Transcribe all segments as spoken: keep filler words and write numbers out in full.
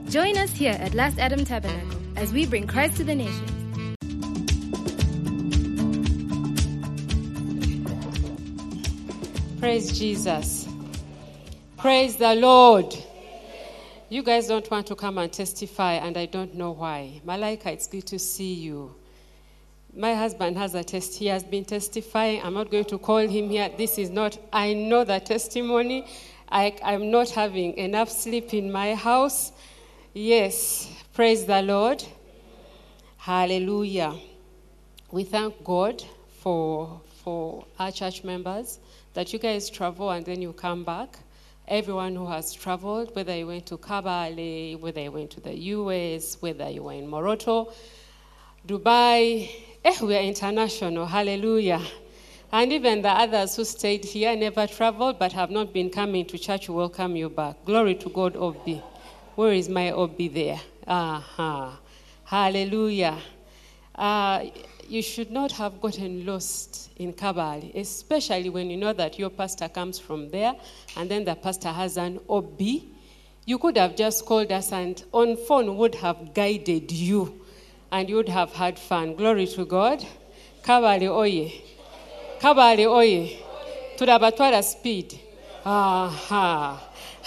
Join us here at Last Adam Tabernacle as we bring Christ to the nations. Praise Jesus. Praise the Lord. You guys don't want to come and testify, and I don't know why. Malaika, it's good to see you. My husband has a test. He has been testifying. I'm not going to call him here. This is not, I know the testimony. I, I'm not having enough sleep in my house. Yes, praise the Lord. Hallelujah. We thank God for, for our church members, that you guys travel and then you come back. Everyone who has traveled, whether you went to Kabale, whether you went to the U S, whether you were in Moroto, Dubai, eh, we are international, hallelujah. And even the others who stayed here, never traveled, but have not been coming to church, welcome you back. Glory to God, Obi. Where is my Obi there? Uh-huh. Hallelujah. Uh, you should not have gotten lost in Kabale, especially when you know that your pastor comes from there, and then the pastor has an O B. You could have just called us, and on phone would have guided you, and you would have had fun. Glory to God. Kabale oye. Kabale oye. Turabatwara speed. Aha.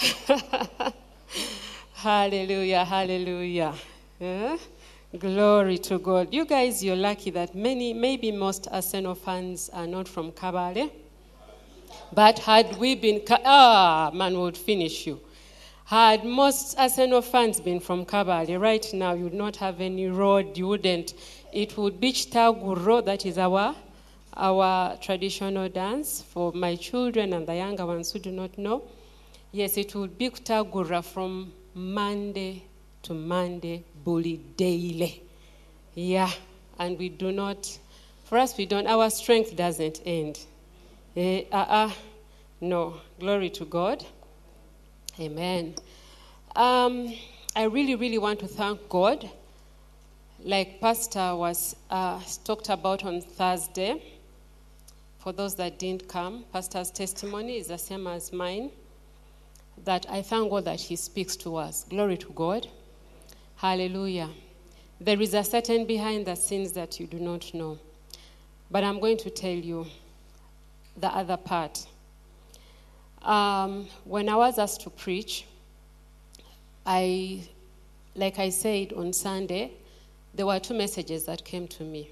Hallelujah, hallelujah. Yeah? Glory to God. You guys, you're lucky that many, maybe most Arsenal fans are not from Kabale. But had we been, ah, man would finish you. Had most Arsenal fans been from Kabale, right now you would not have any road, you wouldn't. It would be Chitaguro, that is our, our traditional dance for my children and the younger ones who do not know. Yes, it would be Chitagura from Monday to Monday, bully daily. Yeah, and we do not, for us we don't, our strength doesn't end. Eh, uh-uh, no, glory to God. Amen. Um, I really, really want to thank God. Like Pastor was uh, talked about on Thursday, for those that didn't come, Pastor's testimony is the same as mine, that I thank God that he speaks to us. Glory to God. Hallelujah. There is a certain behind the scenes that you do not know. But I'm going to tell you the other part. Um, when I was asked to preach, I, like I said on Sunday, there were two messages that came to me.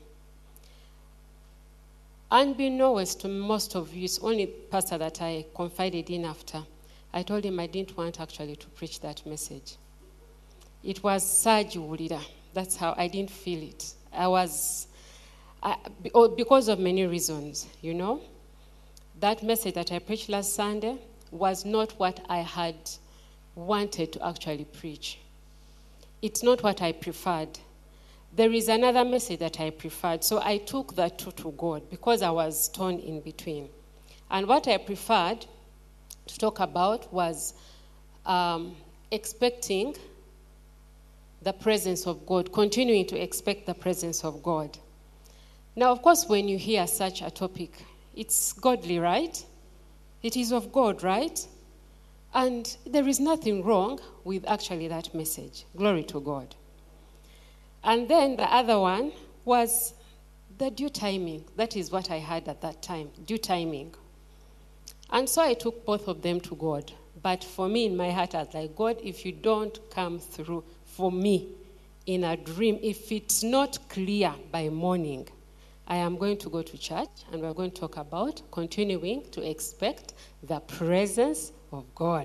Unbeknownst to most of you, it's only pastor that I confided in after. I told him I didn't want actually to preach that message. It was Sajulida. That's how I didn't feel it. I was, I, because of many reasons, you know. That message that I preached last Sunday was not what I had wanted to actually preach. It's not what I preferred. There is another message that I preferred. So I took that two to God because I was torn in between. And what I preferred to talk about was um, expecting the presence of God, continuing to expect the presence of God. Now, of course, when you hear such a topic, it's godly, right? It is of God, right? And there is nothing wrong with actually that message. Glory to God. And then the other one was the due timing. That is what I had at that time, due timing. And so I took both of them to God. But for me, in my heart, I was like, God, if you don't come through for me in a dream, if it's not clear by morning, I am going to go to church and we're going to talk about continuing to expect the presence of God.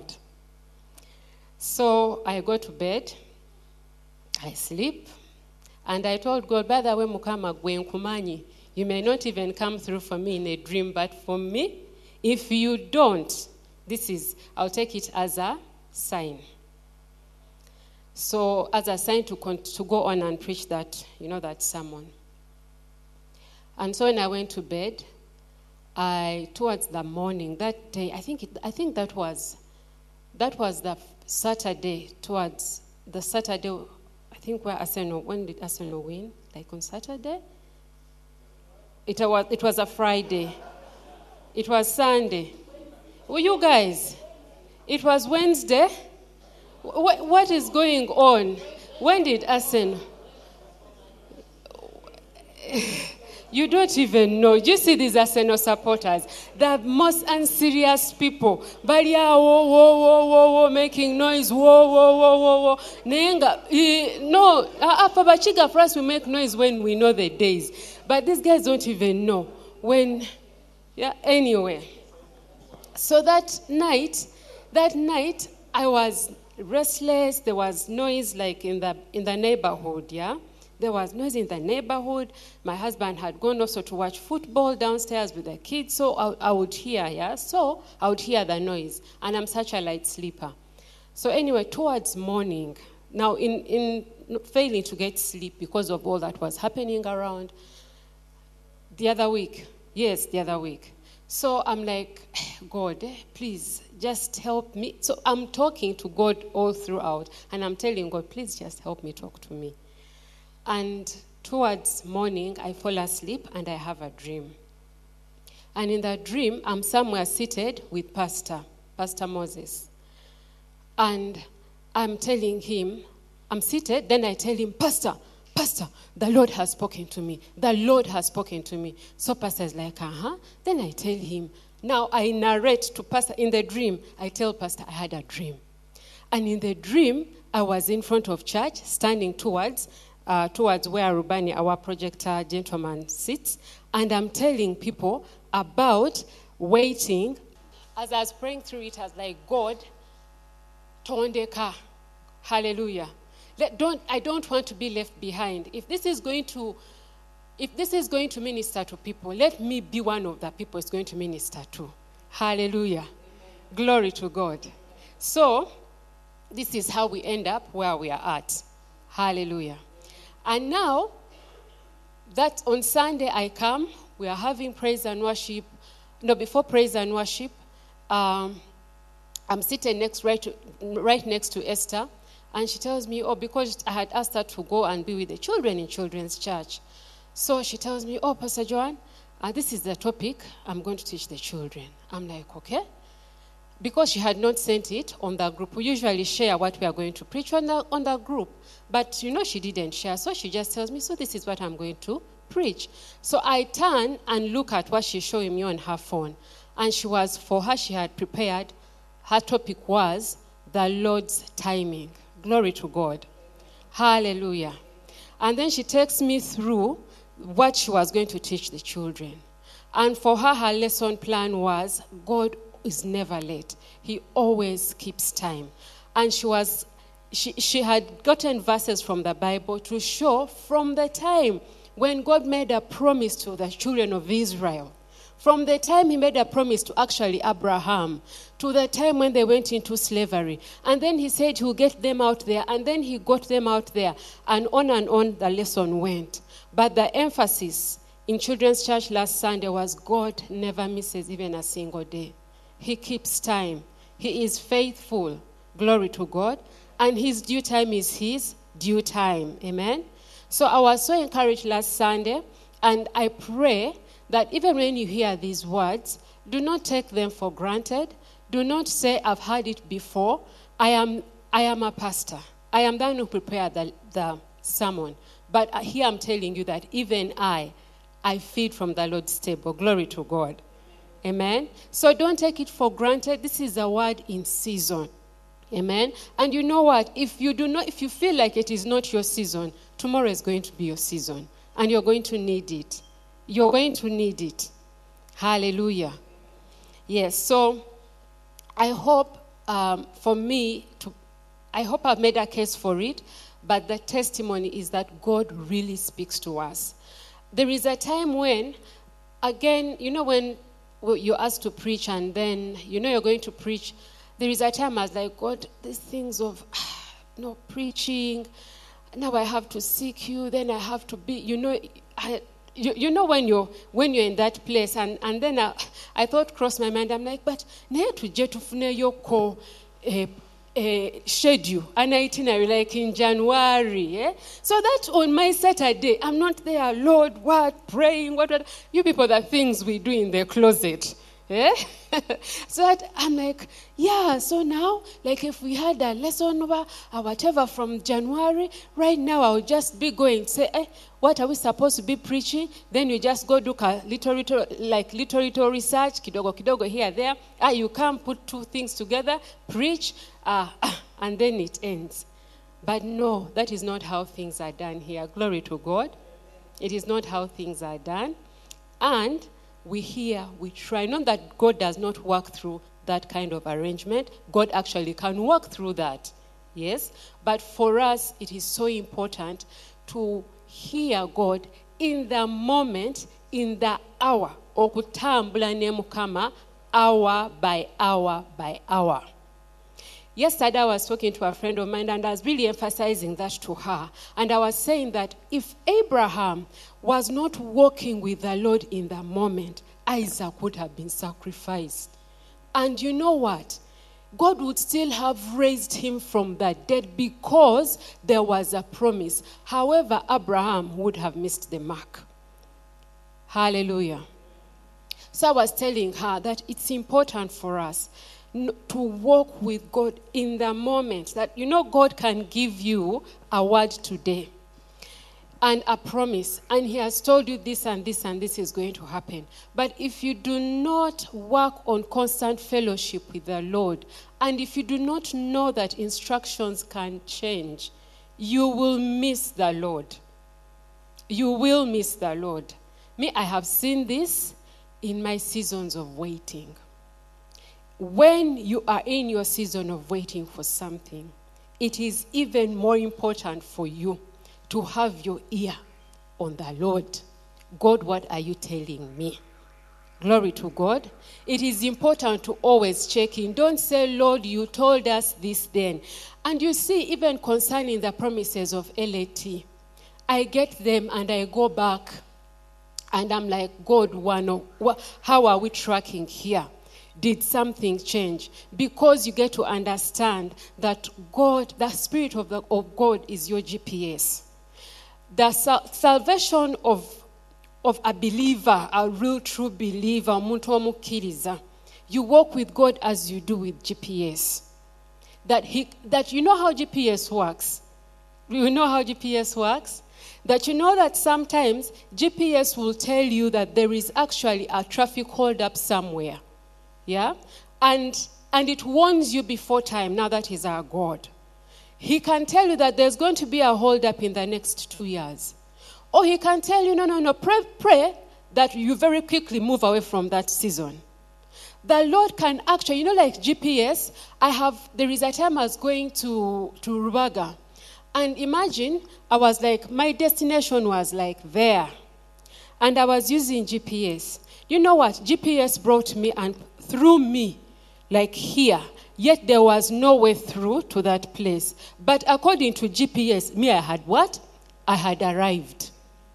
So I go to bed, I sleep, and I told God, by the way, Mukama Gwenkumanyi, you may not even come through for me in a dream, but for me, if you don't, this is, I'll take it as a sign. So as a sign to con- to go on and preach that, you know, that sermon. And so when I went to bed, I towards the morning that day, I think it, I think that was that was the Saturday towards the Saturday. I think where Arsenal, when did Arsenal win? Like on Saturday? It was it was a Friday. It was Sunday. Well, you guys, it was Wednesday. What, what is going on? When did Arsenal? You don't even know. You see these Arsenal supporters, the most unserious people. But yeah, whoa, whoa, whoa, whoa, whoa, making noise, whoa, whoa, whoa, whoa, whoa. Nenga, eh, no, Upper Bachiga for us, we make noise when we know the days. But these guys don't even know when, yeah, anyway. So that night, that night, I was restless. There was noise like in the in the neighborhood, yeah. There was noise in the neighborhood. My husband had gone also to watch football downstairs with the kids, so I, I would hear, yeah. So I would hear the noise, and I'm such a light sleeper. So anyway, towards morning, now in, in failing to get sleep because of all that was happening around, the other week, yes, the other week. So I'm like, God, please just help me. So I'm talking to God all throughout, and I'm telling God, please just help me, talk to me. And towards morning, I fall asleep and I have a dream. And in that dream, I'm somewhere seated with Pastor, Pastor Moses. And I'm telling him, I'm seated, then I tell him, Pastor, Pastor, the Lord has spoken to me. The Lord has spoken to me. So Pastor is like, uh-huh. Then I tell him, now I narrate to Pastor. In the dream, I tell Pastor I had a dream. And in the dream, I was in front of church, standing towards Uh, towards where Rubani, our projector gentleman, sits. And I'm telling people about waiting. As I was praying through it, I was like, God, tondeka, hallelujah. Let, don't, I don't want to be left behind. If this is going to, if this is going to minister to people, let me be one of the people it's going to minister to. Hallelujah. Amen. Glory to God. So, this is how we end up where we are at. Hallelujah. And now, that on Sunday I come, we are having praise and worship. No, before praise and worship, um, I'm sitting next right, to, right next to Esther, and she tells me, oh, because I had asked her to go and be with the children in children's church. So she tells me, oh, Pastor Joan, uh, this is the topic I'm going to teach the children. I'm like, okay. Because she had not sent it on the group. We usually share what we are going to preach on the, on the group. But, you know, she didn't share. So she just tells me, so this is what I'm going to preach. So I turn and look at what she's showing me on her phone. And she was, for her, she had prepared, her topic was the Lord's timing. Glory to God. Hallelujah. And then she takes me through what she was going to teach the children. And for her, her lesson plan was, God is never late. He always keeps time. And she was, she, she had gotten verses from the Bible to show from the time when God made a promise to the children of Israel, from the time he made a promise to actually Abraham, to the time when they went into slavery. And then he said he will get them out there, and then he got them out there, and on and on the lesson went. But the emphasis in Children's Church last Sunday was God never misses even a single day. He keeps time. He is faithful. Glory to God. And his due time is his due time. Amen. So I was so encouraged last Sunday, and I pray that even when you hear these words, do not take them for granted. Do not say, I've heard it before. I am I am a pastor. I am the one who prepared the, the sermon. But here I'm telling you that even I, I feed from the Lord's table. Glory to God. Amen. So don't take it for granted. This is a word in season. Amen. And you know what? If you do not, if you feel like it is not your season, tomorrow is going to be your season. And you're going to need it. You're going to need it. Hallelujah. Yes. So I hope um, for me to, I hope I've made a case for it. But the testimony is that God really speaks to us. There is a time when, again, you know, when you're asked to preach and then, you know, you're going to preach. There is a time I was like, God, these things of, you know, preaching, now I have to seek you, then I have to be, you know, I, you, you know when you're when you're in that place, and, and then I, I thought crossed my mind, I'm like, but ne to jetufune yoko schedule, an itinerary like in January, eh? So that on my Saturday, I'm not there, Lord, what, praying, what, what, you people, the things we do in the closet. Eh? So that I'm like, yeah, so now, like if we had a lesson over or whatever from January, right now I would just be going, say, eh, what are we supposed to be preaching? Then you just go do a little, little, like little, little research, kidogo, kidogo, here, there. Ah, you come put two things together, preach, uh, and then it ends. But no, that is not how things are done here. Glory to God. It is not how things are done. And we hear, we try. Not that God does not work through that kind of arrangement. God actually can work through that. Yes? But for us, it is so important to hear God in the moment, in the hour. Okutambula ne Mukama, hour by hour by hour. Yesterday I was talking to a friend of mine and I was really emphasizing that to her. And I was saying that if Abraham was not walking with the Lord in the moment, Isaac would have been sacrificed. And you know what? God would still have raised him from the dead because there was a promise. However, Abraham would have missed the mark. Hallelujah. So I was telling her that it's important for us to walk with God in the moment. That, you know, God can give you a word today and a promise, and he has told you this and this and this is going to happen. But if you do not work on constant fellowship with the Lord, and if you do not know that instructions can change, you will miss the Lord. You will miss the Lord. Me, I have seen this in my seasons of waiting. When you are in your season of waiting for something, it is even more important for you to have your ear on the Lord. God, what are you telling me? Glory to God. It is important to always check in. Don't say, Lord, you told us this then. And you see, even concerning the promises of L A T, I get them and I go back and I'm like, God, how are we tracking here? Did something change? Because you get to understand that God, the Spirit of, the, of God is your G P S. The sal- salvation of, of a believer, a real true believer, muntu omukiriza, you walk with God as you do with G P S. That, he, that you know how G P S works. You know how G P S works? That you know that sometimes G P S will tell you that there is actually a traffic holdup somewhere. Yeah? And and it warns you before time. Now that is our God. He can tell you that there's going to be a holdup in the next two years. Or he can tell you, no, no, no, pray, pray that you very quickly move away from that season. The Lord can actually, you know, like G P S, I have, there is a time I was going to, to Rubaga. And imagine, I was like, my destination was like there. And I was using G P S. You know what? G P S brought me and through me, like here. Yet there was no way through to that place. But according to G P S, me, I had what? I had arrived.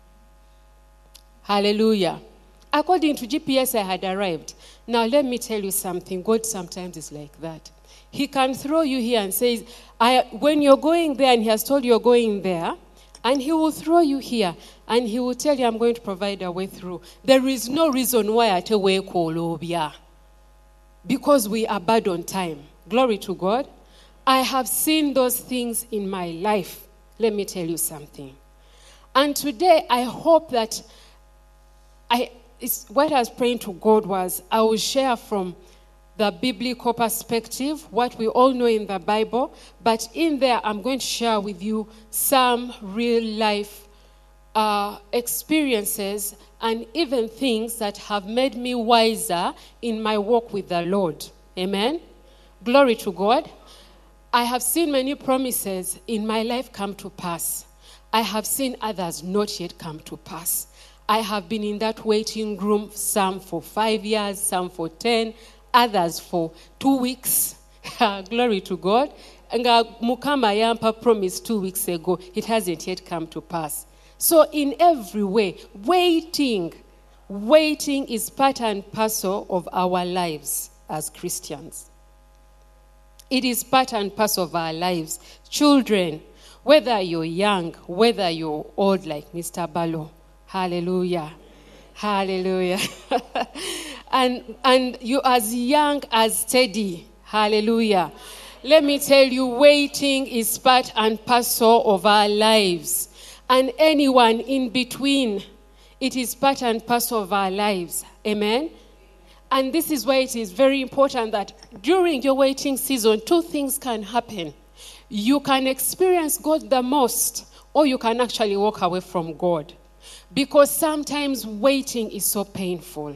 Hallelujah. According to G P S, I had arrived. Now, let me tell you something. God sometimes is like that. He can throw you here and say, I, when you're going there, and he has told you you're going there, and he will throw you here, and he will tell you, I'm going to provide a way through. There is no reason why I tell you, Kolobia. Because we are bad on time. Glory to God. I have seen those things in my life. Let me tell you something. And today, I hope that I, it's, what I was praying to God was, I will share from the biblical perspective, what we all know in the Bible, but in there, I'm going to share with you some real life uh, experiences and even things that have made me wiser in my walk with the Lord. Amen? Glory to God. I have seen many promises in my life come to pass. I have seen others not yet come to pass. I have been in that waiting room, some for five years, some for ten, others for two weeks. Glory to God. And Mukama Yampa promised two weeks ago. It hasn't yet come to pass. So in every way, waiting, waiting is part and parcel of our lives as Christians. It is part and parcel of our lives. Children, whether you're young, whether you're old like Mister Balo, hallelujah, hallelujah. and, and you as young as Teddy. Hallelujah. Let me tell you, waiting is part and parcel of our lives. And anyone in between, it is part and parcel of our lives. Amen? And this is why it is very important that during your waiting season, two things can happen. You can experience God the most, or you can actually walk away from God. Because sometimes waiting is so painful.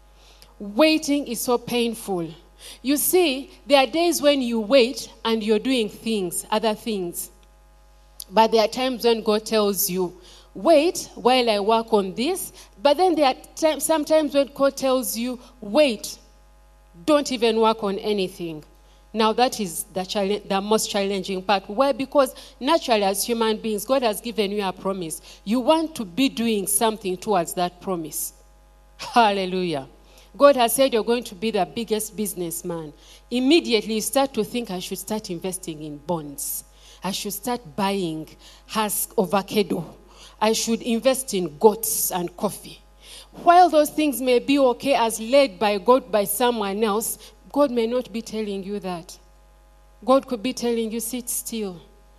Waiting is so painful. You see, there are days when you wait and you're doing things, other things. But there are times when God tells you, wait while I work on this. But then there are t- sometimes when God tells you, wait, don't even work on anything. Now that is the, challenge, the most challenging part. Why? Because naturally as human beings, God has given you a promise. You want to be doing something towards that promise. Hallelujah. God has said you're going to be the biggest businessman. Immediately you start to think, I should start investing in bonds. I should start buying husk avocado. I should invest in goats and coffee. While those things may be okay as led by God by someone else, God may not be telling you that. God could be telling you, sit still.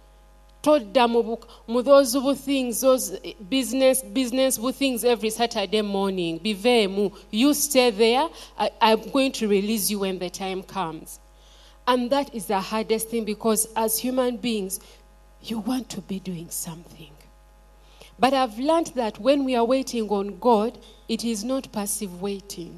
Told them those things, those business, business things every Saturday morning. Be very, you stay there. I, I'm going to release you when the time comes. And that is the hardest thing because as human beings, you want to be doing something. But I've learned that when we are waiting on God, it is not passive waiting.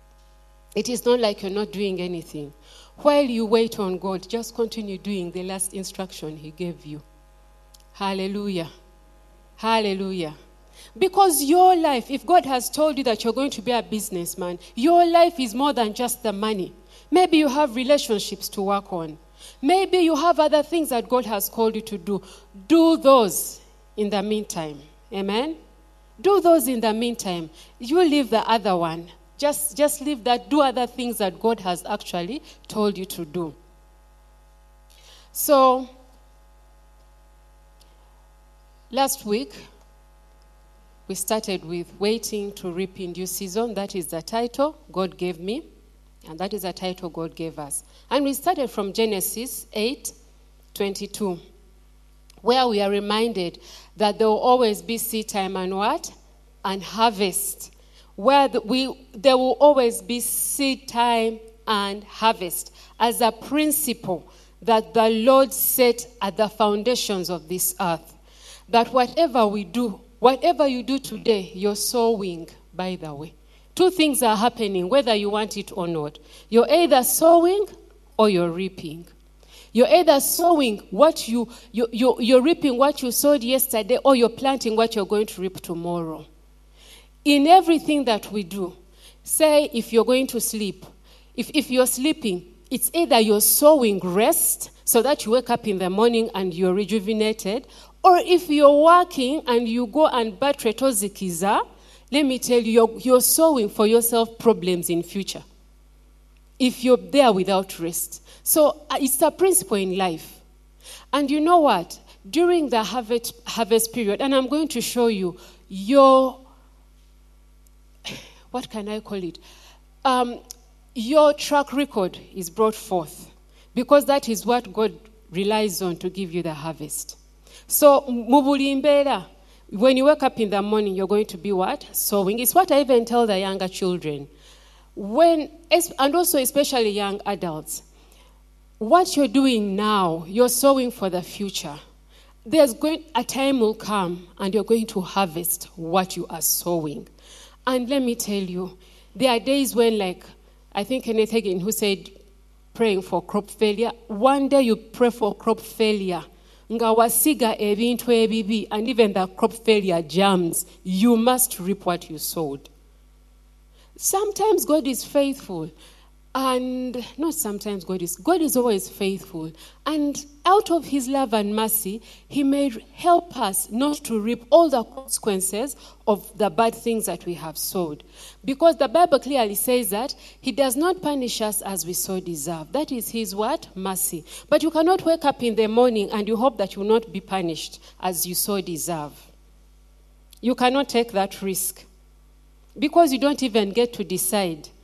It is not like you're not doing anything. While you wait on God, just continue doing the last instruction he gave you. Hallelujah. Hallelujah. Because your life, if God has told you that you're going to be a businessman, your life is more than just the money. Maybe you have relationships to work on. Maybe you have other things that God has called you to do. Do those in the meantime. Amen? Do those in the meantime. You leave the other one. Just, just leave that. Do other things that God has actually told you to do. So, last week, we started with waiting to reap in due season. That is the title God gave me. And that is the title God gave us. And we started from Genesis eight twenty-two, where we are reminded that there will always be seed time and what? And harvest. Where the, we there will always be seed time and harvest as a principle that the Lord set at the foundations of this earth. That whatever we do, whatever you do today, you're sowing, by the way. Two things are happening, whether you want it or not. You're either sowing or you're reaping. You're either sowing what you, you, you, you're reaping what you sowed yesterday, or you're planting what you're going to reap tomorrow. In everything that we do, say if you're going to sleep, if, if you're sleeping, it's either you're sowing rest so that you wake up in the morning and you're rejuvenated, or if you're working and you go and battery tozikiza, let me tell you, you're, you're sowing for yourself problems in future. If you're there without rest. So uh, it's a principle in life. And you know what? During the harvest, harvest period, and I'm going to show you your, what can I call it? Um, your track record is brought forth. Because that is what God relies on to give you the harvest. So, mubulimbera, when you wake up in the morning, you're going to be what? Sowing. It's what I even tell the younger children. When, and also especially young adults, what you're doing now, you're sowing for the future. There's going, a time will come and you're going to harvest what you are sowing. And let me tell you, there are days when, like, I think Kenneth Hagin, who said, praying for crop failure, one day you pray for crop failure, nga wasiga ebintu ebibi, and even the crop failure jams, you must reap what you sowed. Sometimes God is faithful, and not sometimes God is, God is always faithful. And out of his love and mercy, he may help us not to reap all the consequences of the bad things that we have sowed. Because the Bible clearly says that he does not punish us as we so deserve. That is his what? Mercy. But you cannot wake up in the morning and you hope that you will not be punished as you so deserve. You cannot take that risk. Because you don't even get to decide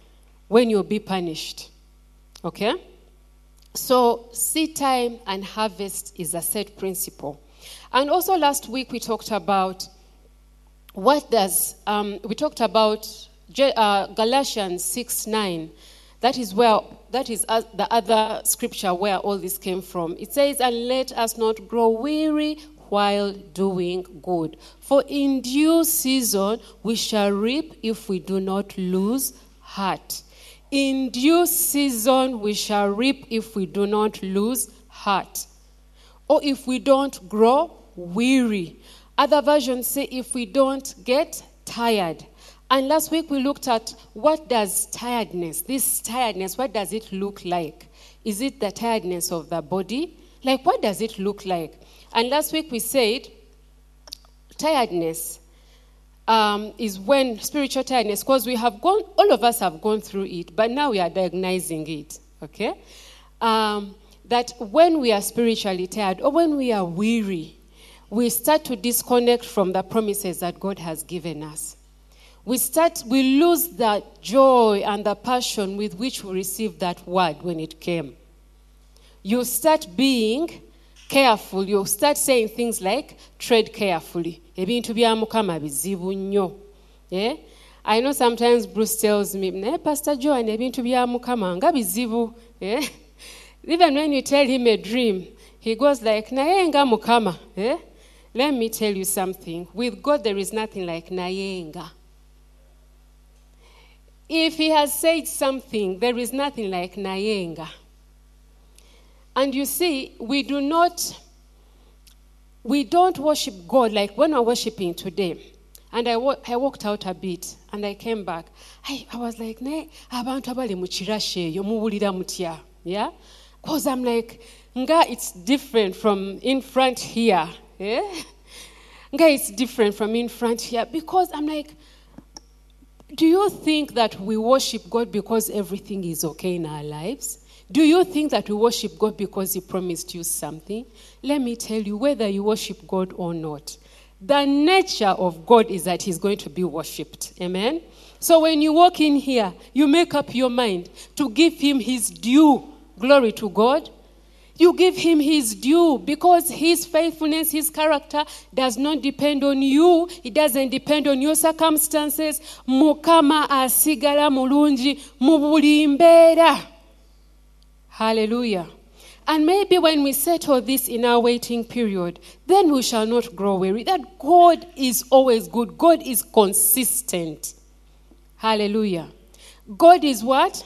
when you'll be punished. Okay? So seed time and harvest is a set principle. And also last week we talked about what does, um, we talked about uh, Galatians six nine. That is where, that is uh, the other scripture where all this came from. It says, and let us not grow weary while doing good. For in due season we shall reap if we do not lose heart. In due season we shall reap if we do not lose heart. Or if we don't grow weary. Other versions say if we don't get tired. And last week we looked at what does tiredness, this tiredness, what does it look like? Is it the tiredness of the body? Like what does it look like? And last week we said tiredness Um, is when spiritual tiredness, because we have gone, all of us have gone through it, but now we are diagnosing it, okay? Um, that when we are spiritually tired or when we are weary, we start to disconnect from the promises that God has given us. We start, we lose the joy and the passion with which we received that word when it came. You start being careful. You start saying things like, tread carefully. Ebintu bya Mukama bizibu nnyo. Yeah? I know sometimes Bruce tells me, "Ne Pastor Joan, ebintu bya Mukama nga bizibu." Yeah? Even when you tell him a dream, he goes like, "Naye nga Mukama." Yeah? Let me tell you something. With God, there is nothing like naye nga. If he has said something, there is nothing like naye nga. And you see, we do not, we don't worship God like when we're worshiping today. And I, wa- I walked out a bit and I came back. I, I was like, ne, abantu abali mu kirashe yo muwulira mutya. Yeah? Because I'm like, nga it's different from in front here. Yeah? Nga it's different from in front here. Because I'm like, do you think that we worship God because everything is okay in our lives? Do you think that we worship God because he promised you something? Let me tell you, whether you worship God or not, the nature of God is that he's going to be worshipped. Amen? So when you walk in here, you make up your mind to give him his due. Glory to God. You give him his due because his faithfulness, his character does not depend on you. It doesn't depend on your circumstances. Mukama asigala mulungi mu buli mbeera. Hallelujah. And maybe when we settle this in our waiting period, then we shall not grow weary. That God is always good. God is consistent. Hallelujah. God is what?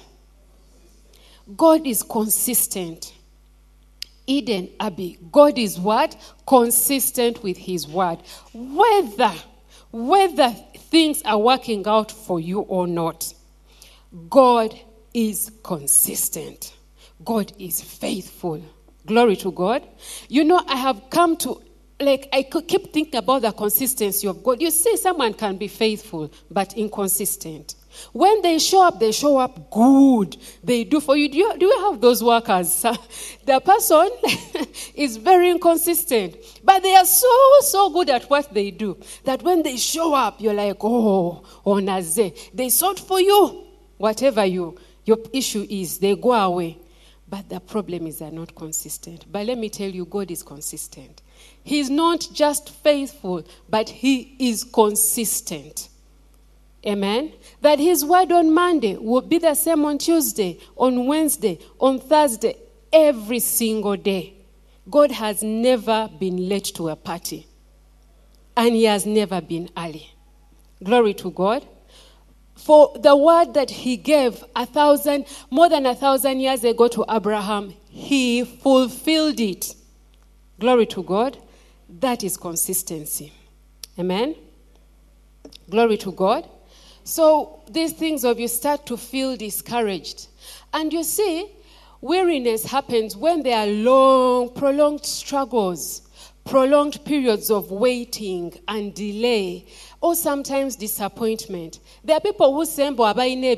God is consistent. Eden Abbey. God is what? Consistent with his word. Whether, whether things are working out for you or not, God is consistent. God is faithful. Glory to God. You know, I have come to, like, I could keep thinking about the consistency of God. You see, someone can be faithful, but inconsistent. When they show up, they show up good. They do for you. Do you, do you have those workers? The person is very inconsistent, but they are so, so good at what they do that when they show up, you're like, oh, onaze. They sort for you. Whatever you, your issue is, they go away. But the problem is they're not consistent. But let me tell you, God is consistent. He's not just faithful, but he is consistent. Amen? That his word on Monday will be the same on Tuesday, on Wednesday, on Thursday, every single day. God has never been late to a party. And he has never been early. Glory to God. For the word that he gave a thousand, more than a thousand years ago to Abraham, he fulfilled it. Glory to God. That is consistency. Amen? Glory to God. So these things of you start to feel discouraged. And you see, weariness happens when there are long, prolonged struggles, prolonged periods of waiting and delay, or sometimes disappointment. There are people who say, they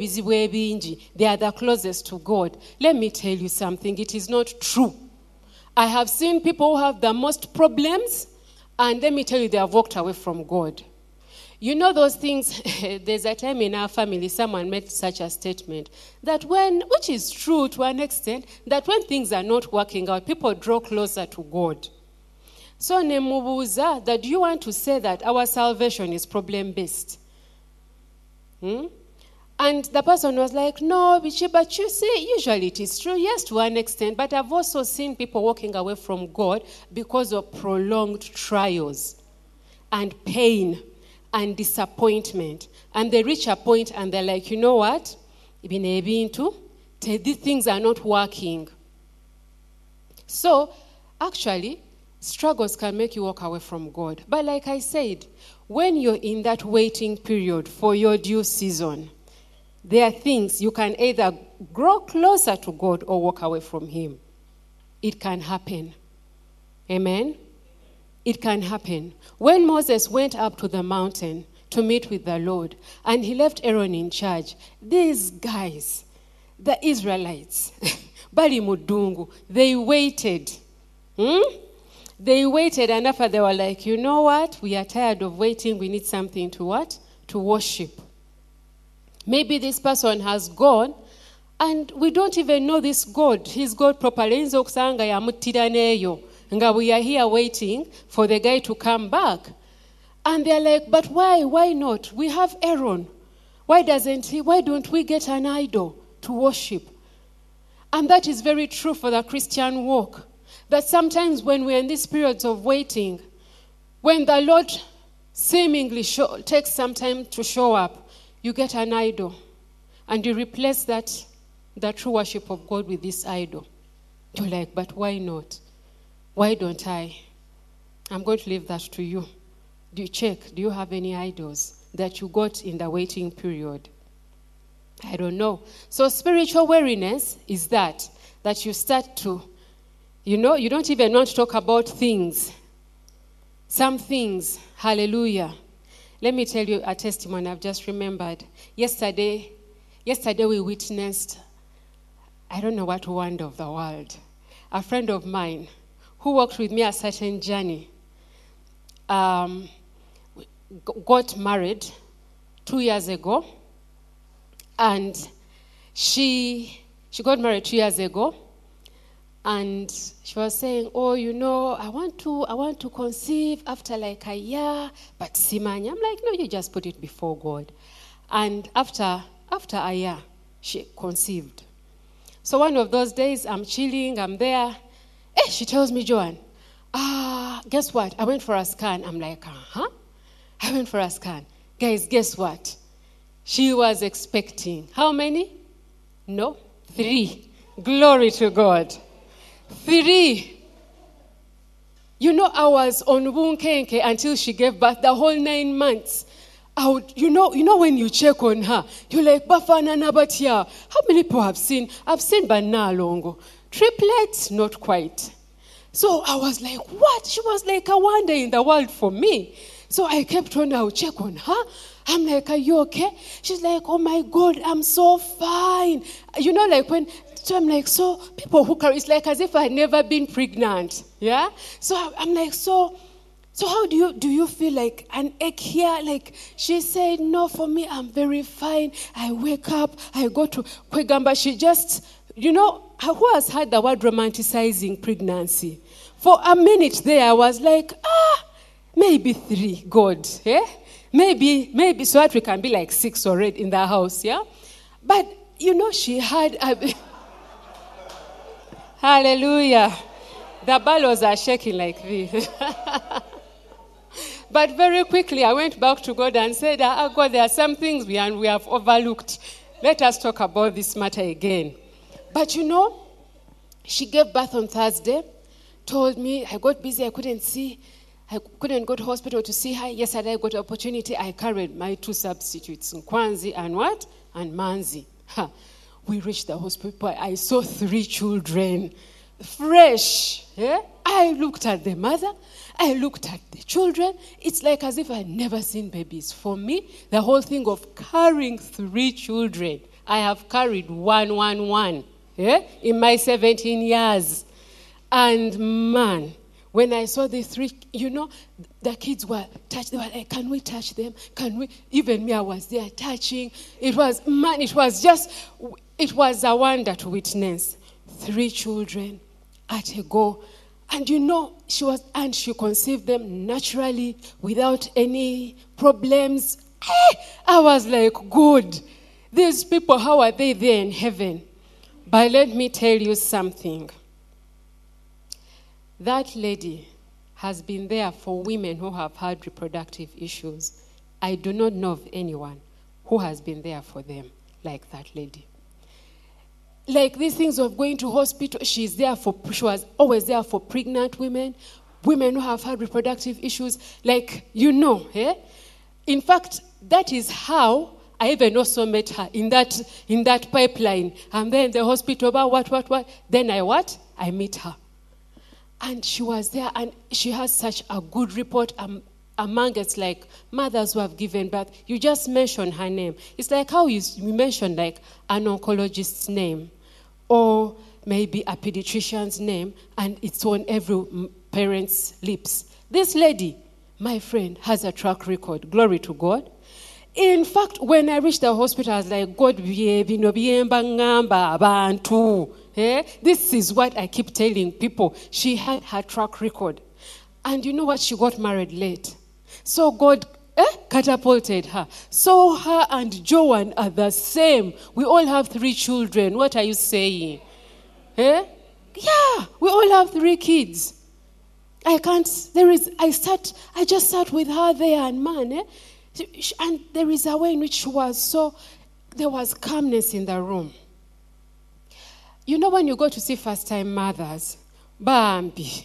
are the closest to God. Let me tell you something, it is not true. I have seen people who have the most problems, and let me tell you, they have walked away from God. You know those things, there's a time in our family someone made such a statement that when, which is true to an extent, that when things are not working out, people draw closer to God. So nemubuza, that do you want to say that our salvation is problem-based? Hmm? And the person was like, no, Bichi, but you see, usually it is true, yes, to an extent, but I've also seen people walking away from God because of prolonged trials and pain and disappointment. And they reach a point and they're like, you know what? These things are not working. So, actually, struggles can make you walk away from God. But like I said, when you're in that waiting period for your due season, there are things you can either grow closer to God or walk away from Him. It can happen. Amen? It can happen. When Moses went up to the mountain to meet with the Lord, and he left Aaron in charge, these guys, the Israelites, Bali Mudungu, they waited. Hmm? They waited, and after they were like, you know what? We are tired of waiting. We need something to what? To worship. Maybe this person has gone, and we don't even know this God. His God properly. Nga we are here waiting for the guy to come back. And they're like, but why? Why not? We have Aaron. Why doesn't he? Why don't we get an idol to worship? And that is very true for the Christian walk. That sometimes when we're in these periods of waiting, when the Lord seemingly show, takes some time to show up, you get an idol. And you replace that, the true worship of God with this idol. You're like, but why not? Why don't I? I'm going to leave that to you. Do you check? Do you have any idols that you got in the waiting period? I don't know. So spiritual weariness is that, that you start to, you know, you don't even want to talk about things. Some things, hallelujah. Let me tell you a testimony I've just remembered. Yesterday, yesterday we witnessed, I don't know what wonder of the world. A friend of mine who walked with me a certain journey um, got married two years ago. And she she got married two years ago. And she was saying, oh, you know, I want to I want to conceive after like a year, but simanya. I'm like, no, you just put it before God. And after after a year, she conceived. So one of those days, I'm chilling, I'm there. Eh, she tells me, Joanne, ah, guess what? I went for a scan. I'm like, uh-huh. I went for a scan. Guys, guess what? She was expecting. How many? No, three. Glory to God. Three. You know, I was on Wunkenke until she gave birth, the whole nine months. I would, you know, you know when you check on her, you're like, Bafana Nabatia. How many people have seen? I've seen Bana Longo. Triplets, not quite. So I was like, what? She was like a wonder in the world for me. So I kept on, I would check on her. I'm like, are you okay? She's like, oh my God, I'm so fine. You know, like when, so I'm like, so people who carry, it's like as if I had never been pregnant. Yeah? So I'm like, so, so how do you, do you feel like an ache here? Like she said, no, for me, I'm very fine. I wake up, I go to Kwegamba. She just, you know, who has heard the word romanticizing pregnancy? For a minute there, I was like, ah, maybe three, God, eh? Maybe, maybe, so that we can be like six already in the house, yeah? But, you know, she had a... Hallelujah. The balloons are shaking like this. But very quickly, I went back to God and said, ah, God, there are some things we, and we have overlooked. Let us talk about this matter again. But, you know, she gave birth on Thursday, told me, I got busy, I couldn't see... I couldn't go to hospital to see her. Yesterday I got an opportunity. I carried my two substitutes, Nkwanzi and what? And Manzi. Ha. We reached the hospital. I saw three children. Fresh. Yeah? I looked at the mother. I looked at the children. It's like as if I had never seen babies. For me, the whole thing of carrying three children, I have carried one, one, one. Yeah? In my seventeen years. And man... When I saw the three, you know, the kids were touched. They were like, can we touch them? Can we? Even me, I was there touching. It was, man, it was just, it was a wonder to witness. Three children at a go. And you know, she was, and she conceived them naturally without any problems. I was like, good. These people, how are they there in heaven? But let me tell you something. That lady has been there for women who have had reproductive issues. I do not know of anyone who has been there for them like that lady. Like these things of going to hospital, she's there for, she was always there for pregnant women, women who have had reproductive issues. Like, you know, eh? In fact, that is how I even also met her in that in that pipeline. I'm there in the hospital, about what, what, what. Then I what? I meet her. And she was there, and she has such a good report um, among us, like mothers who have given birth. You just mention her name. It's like how you, you mention like an oncologist's name or maybe a pediatrician's name, and it's on every parent's lips. This lady, my friend, has a track record. Glory to God. In fact, when I reached the hospital, I was like, God, eh? This is what I keep telling people. She had her track record. And you know what? She got married late. So God eh, catapulted her. So her and Joan are the same. We all have three children. What are you saying? Eh? Yeah, we all have three kids. I can't, there is, I sat, I just sat with her there, and man, eh? And there is a way in which she was so, there was calmness in the room. You know when you go to see first-time mothers, Bambi.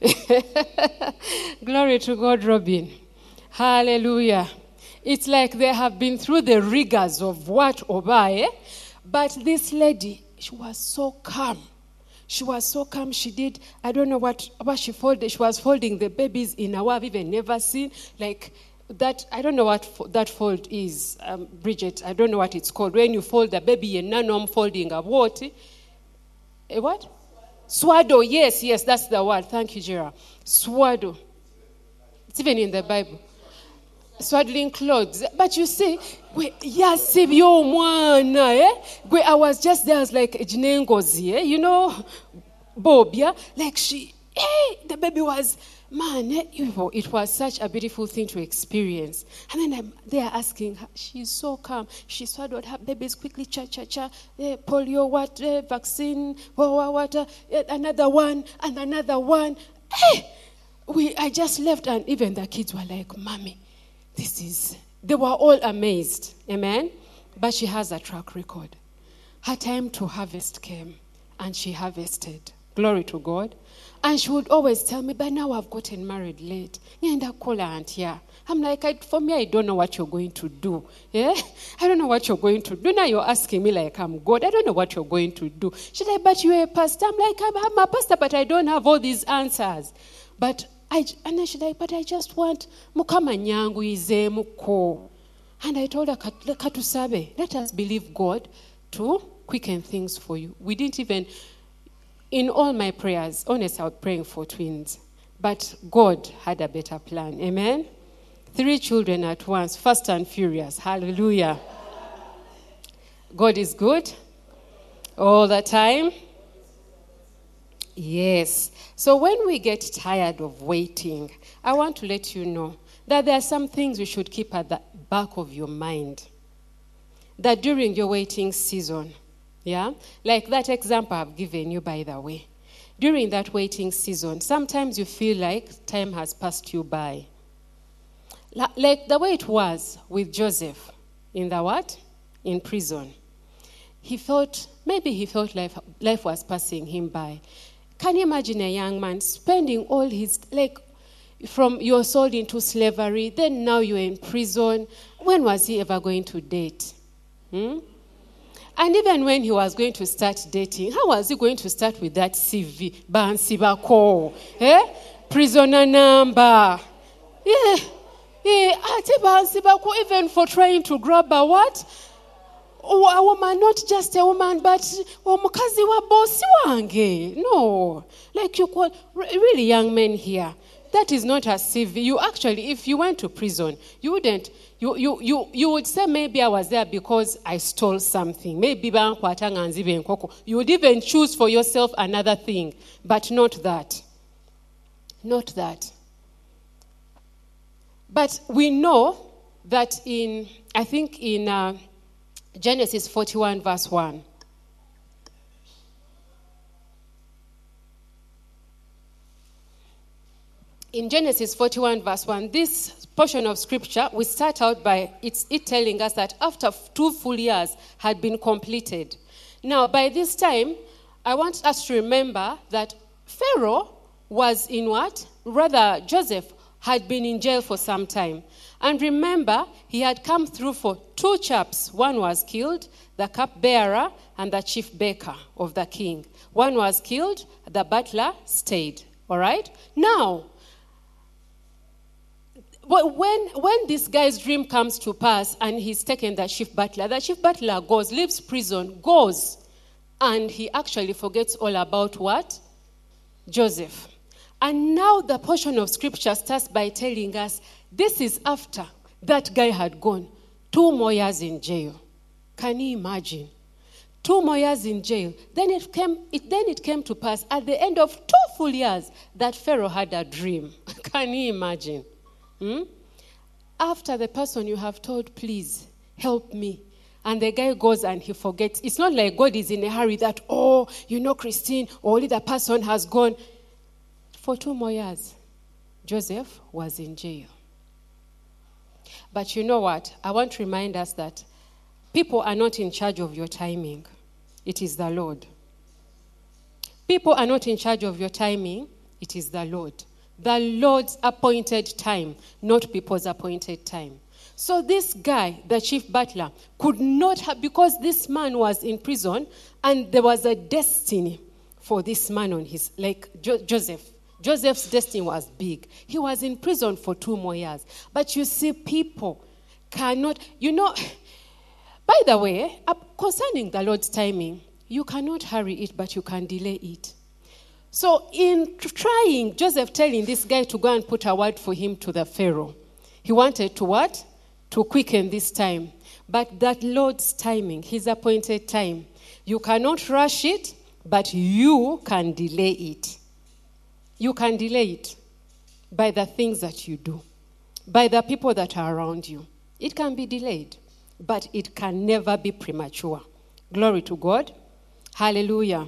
Glory to God, Robin. Hallelujah. It's like they have been through the rigors of what Oba, eh? But this lady, she was so calm. She was so calm. She did, I don't know what, what she folded. She was folding the babies in a way I've even never seen. Like, that, I don't know what fo- that fold is, um, Bridget. I don't know what it's called. When you fold the baby, and none of folding a what? A what? Swaddle. Yes, yes, that's the word. Thank you, Gerard. Swaddle. It's even in the Bible. Swaddling clothes. But you see, yes, I was just there, I was like, you know, Bob, yeah? Like she, hey, the baby was... Man, it was such a beautiful thing to experience. And then I'm there asking her, she's so calm. She swallowed her babies quickly, cha, cha, cha, eh, polio, what, eh, vaccine, what, what, uh, another one, and another one. Hey, we, I just left, and even the kids were like, Mommy, this is, they were all amazed. Amen? But she has a track record. Her time to harvest came, and she harvested. Glory to God. And she would always tell me, but now I've gotten married late. I'm like, I, for me, I don't know what you're going to do. Yeah? I don't know what you're going to do. Now you're asking me like I'm God. I don't know what you're going to do. She's like, but you're a pastor. I'm like, I'm, I'm a pastor, but I don't have all these answers. But I, and then she's like, but I just want mukama nyangu ize muko. And I told her, Katusabe, let us believe God to quicken things for you. We didn't even... In all my prayers, honestly, I was praying for twins. But God had a better plan. Amen? Three children at once, fast and furious. Hallelujah. God is good all the time. Yes. So when we get tired of waiting, I want to let you know that there are some things you should keep at the back of your mind. That during your waiting season, yeah, like that example I've given you, by the way. During that waiting season, sometimes you feel like time has passed you by. Like the way it was with Joseph in the what? In prison. He felt, maybe he felt life, life was passing him by. Can you imagine a young man spending all his, like, from you're sold into slavery, then now you're in prison. When was he ever going to date? Hmm? And even when he was going to start dating, how was he going to start with that C V? Bansibako. Eh? Prisoner number. Yeah. Yeah. Bansibako, even for trying to grab a what? a woman, not just a woman, but omukazi wa bosi wange. No. Like you call really young men here. That is not a C V. You actually, if you went to prison, you wouldn't, you you you, you would say maybe I was there because I stole something. Maybe you would even choose for yourself another thing, but not that. Not that. But we know that in, I think in uh, Genesis forty-one verse one, in Genesis forty-one verse one, this portion of scripture, we start out by it's, it telling us that after two full years had been completed. Now, by this time, I want us to remember that Pharaoh was in what? Rather, Joseph had been in jail for some time. And remember, he had come through for two chaps. One was killed, the cupbearer and the chief baker of the king. One was killed, the butler stayed. All right? Now, when, when this guy's dream comes to pass and he's taken the chief butler, the chief butler goes, leaves prison, goes, and he actually forgets all about what? Joseph. And now the portion of scripture starts by telling us this is after that guy had gone two more years in jail. Can you imagine? Two more years in jail. Then it came, it, then it came to pass at the end of two full years that Pharaoh had a dream. Can you imagine? Hmm? After the person you have told, please help me, and the guy goes and he forgets. It's not like God is in a hurry that, oh, you know, Christine, only the person has gone. For two more years, Joseph was in jail. But you know what? I want to remind us that people are not in charge of your timing. It is the Lord. People are not in charge of your timing. It is the Lord. The Lord's appointed time, not people's appointed time. So this guy, the chief butler, could not have, because this man was in prison and there was a destiny for this man on his, like jo- Joseph. Joseph's destiny was big. He was in prison for two more years. But you see, people cannot, you know, by the way, concerning the Lord's timing, you cannot hurry it, but you can delay it. So in trying, Joseph telling this guy to go and put a word for him to the Pharaoh, he wanted to what? To quicken this time. But that Lord's timing, his appointed time, you cannot rush it, but you can delay it. You can delay it by the things that you do, by the people that are around you. It can be delayed, but it can never be premature. Glory to God. Hallelujah.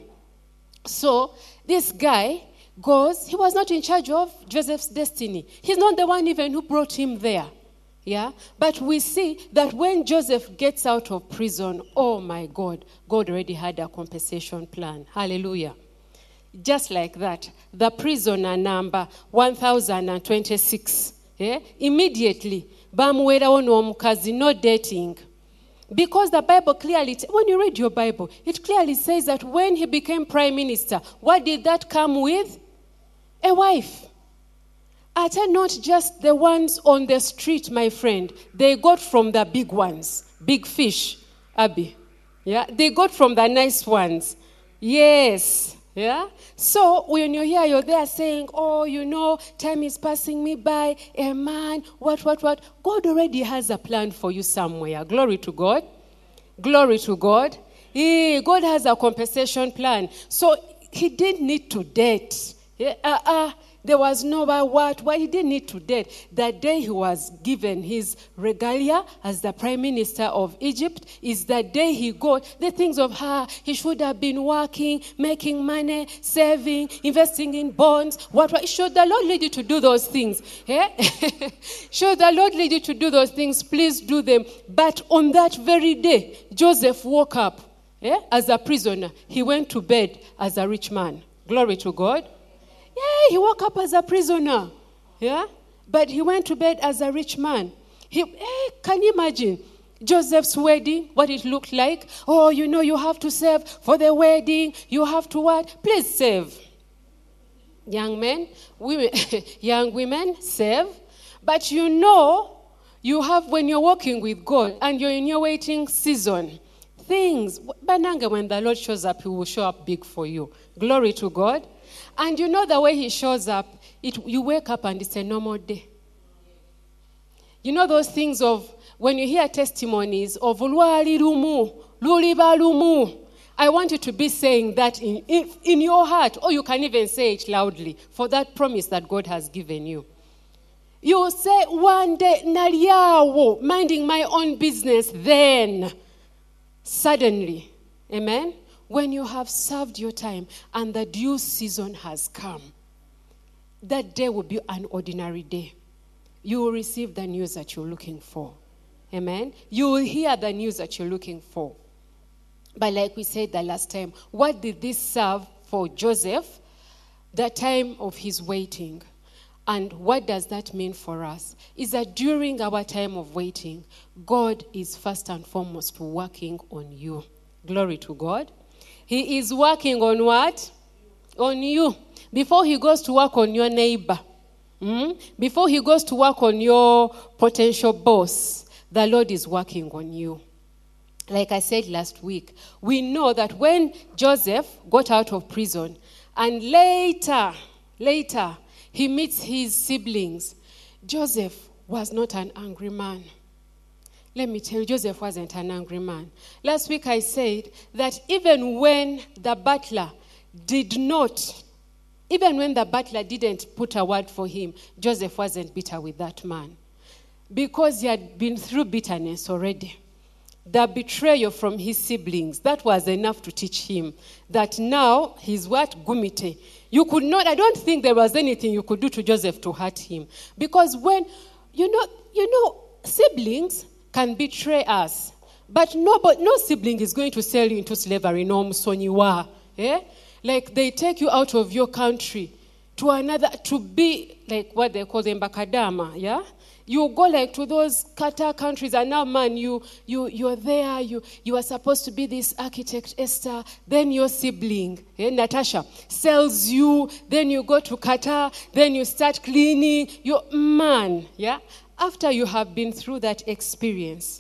So this guy goes, he was not in charge of Joseph's destiny. He's not the one even who brought him there. Yeah? But we see that when Joseph gets out of prison, oh my God, God already had a compensation plan. Hallelujah. Just like that, the prisoner number one thousand twenty-six, yeah? Immediately, bamuwerawo n'omukazi, no dating. Because the Bible clearly, when you read your Bible, it clearly says that when he became prime minister, what did that come with? A wife. Are not just the ones on the street, my friend. They got from the big ones, big fish, Abby. Yeah, they got from the nice ones. Yes. Yeah? So when you're here, you're there saying, oh, you know, time is passing me by, a man, what, what, what. God already has a plan for you somewhere. Glory to God. Glory to God. Yeah, God has a compensation plan. So he didn't need to date. Yeah, uh, uh, there was no what, why he didn't need to date. That day he was given his regalia as the prime minister of Egypt is the day he got the things of her. He should have been working, making money, saving, investing in bonds. What, what should the Lord lead you to do those things? Yeah? Should the Lord lead you to do those things, please do them. But on that very day, Joseph woke up yeah, as a prisoner. He went to bed as a rich man. Glory to God. Yeah, he woke up as a prisoner. Yeah? But he went to bed as a rich man. He, eh, can you imagine Joseph's wedding, what it looked like? Oh, you know, you have to save for the wedding. You have to what? Please save. Young men, women, young women, save. But you know, you have, when you're walking with God and you're in your waiting season, things. Bananga, when the Lord shows up, he will show up big for you. Glory to God. And you know the way he shows up, it, you wake up and it's a normal day. You know those things of, when you hear testimonies of Lwali lumu, luliba lumu, I want you to be saying that in, in, in your heart, or you can even say it loudly, for that promise that God has given you. You will say, one day, naliawo, minding my own business, then, suddenly, amen, when you have served your time and the due season has come, that day will be an ordinary day. You will receive the news that you're looking for. Amen. You will hear the news that you're looking for. But like we said the last time, what did this serve for Joseph? The time of his waiting. And what does that mean for us? Is that during our time of waiting, God is first and foremost working on you. Glory to God. He is working on what? On you. Before he goes to work on your neighbor, mm? before he goes to work on your potential boss, the Lord is working on you. Like I said last week, we know that when Joseph got out of prison and later, later, he meets his siblings, Joseph was not an angry man. Let me tell you, Joseph wasn't an angry man. Last week I said that even when the butler did not, even when the butler didn't put a word for him, Joseph wasn't bitter with that man. Because he had been through bitterness already. The betrayal from his siblings, that was enough to teach him that now he's what? Gumite. You could not, I don't think there was anything you could do to Joseph to hurt him. Because when, you know, you know, siblings can betray us. But no, but no sibling is going to sell you into slavery, no msonyiwa. Eh? Like they take you out of your country to another, to be like what they call them, bakadama, yeah? You go like to those Qatar countries, and now, man, you you you're there. You you are supposed to be this architect, Esther. Then your sibling, eh, Natasha, sells you. Then you go to Qatar. Then you start cleaning. You man, yeah. After you have been through that experience,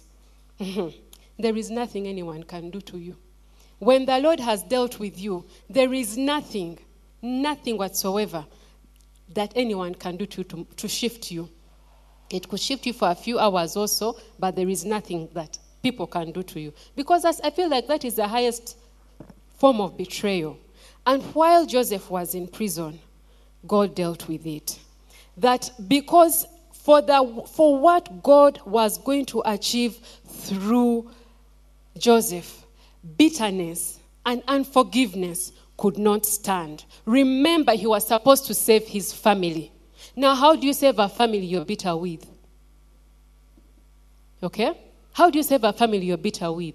there is nothing anyone can do to you. When the Lord has dealt with you, there is nothing, nothing whatsoever that anyone can do to to, to shift you. It could shift you for a few hours also, but there is nothing that people can do to you. Because I feel like that is the highest form of betrayal. And while Joseph was in prison, God dealt with it. That because for the for what God was going to achieve through Joseph, bitterness and unforgiveness could not stand. Remember, he was supposed to save his family. Now, how do you save a family you're bitter with? Okay? How do you save a family you're bitter with?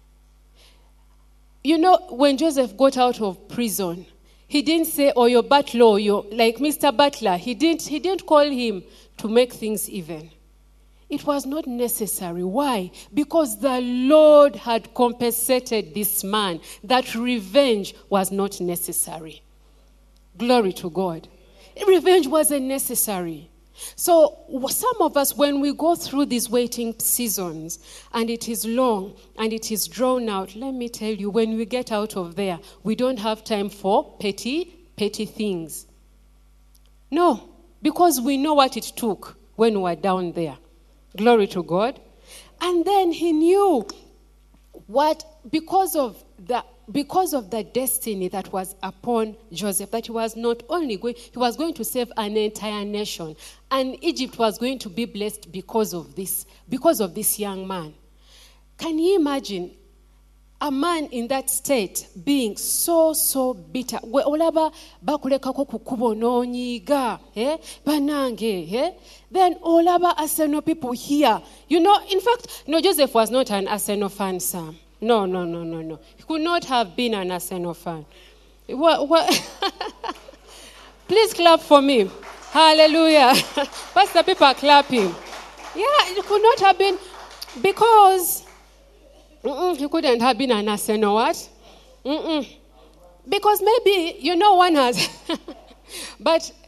You know, when Joseph got out of prison, he didn't say, oh, your butler, you're like Mister Butler. He didn't, he didn't call him to make things even. It was not necessary. Why? Because the Lord had compensated this man. That revenge was not necessary. Glory to God. Revenge wasn't necessary. So some of us, when we go through these waiting seasons, and it is long, and it is drawn out, let me tell you, when we get out of there, we don't have time for petty, petty things. No, because we know what it took when we were down there. Glory to God. And then he knew what, because of the Because of the destiny that was upon Joseph, that he was not only going, he was going to save an entire nation. And Egypt was going to be blessed because of this, because of this young man. Can you imagine a man in that state being so, so bitter? Olaba bakulekako kukubo nonyiga, eh? Banange, eh? Then olaba Arsenal people here. You know, in fact, no, Joseph was not an Arsenal fan, Sam. No, no, no, no, no. He could not have been an Arsenal fan. What, what? Please clap for me. Hallelujah. Pastor, people are clapping. Yeah, it could not have been, because mm-mm, he couldn't have been an Arsenal what? Mm-mm. Because maybe, you know, one has, but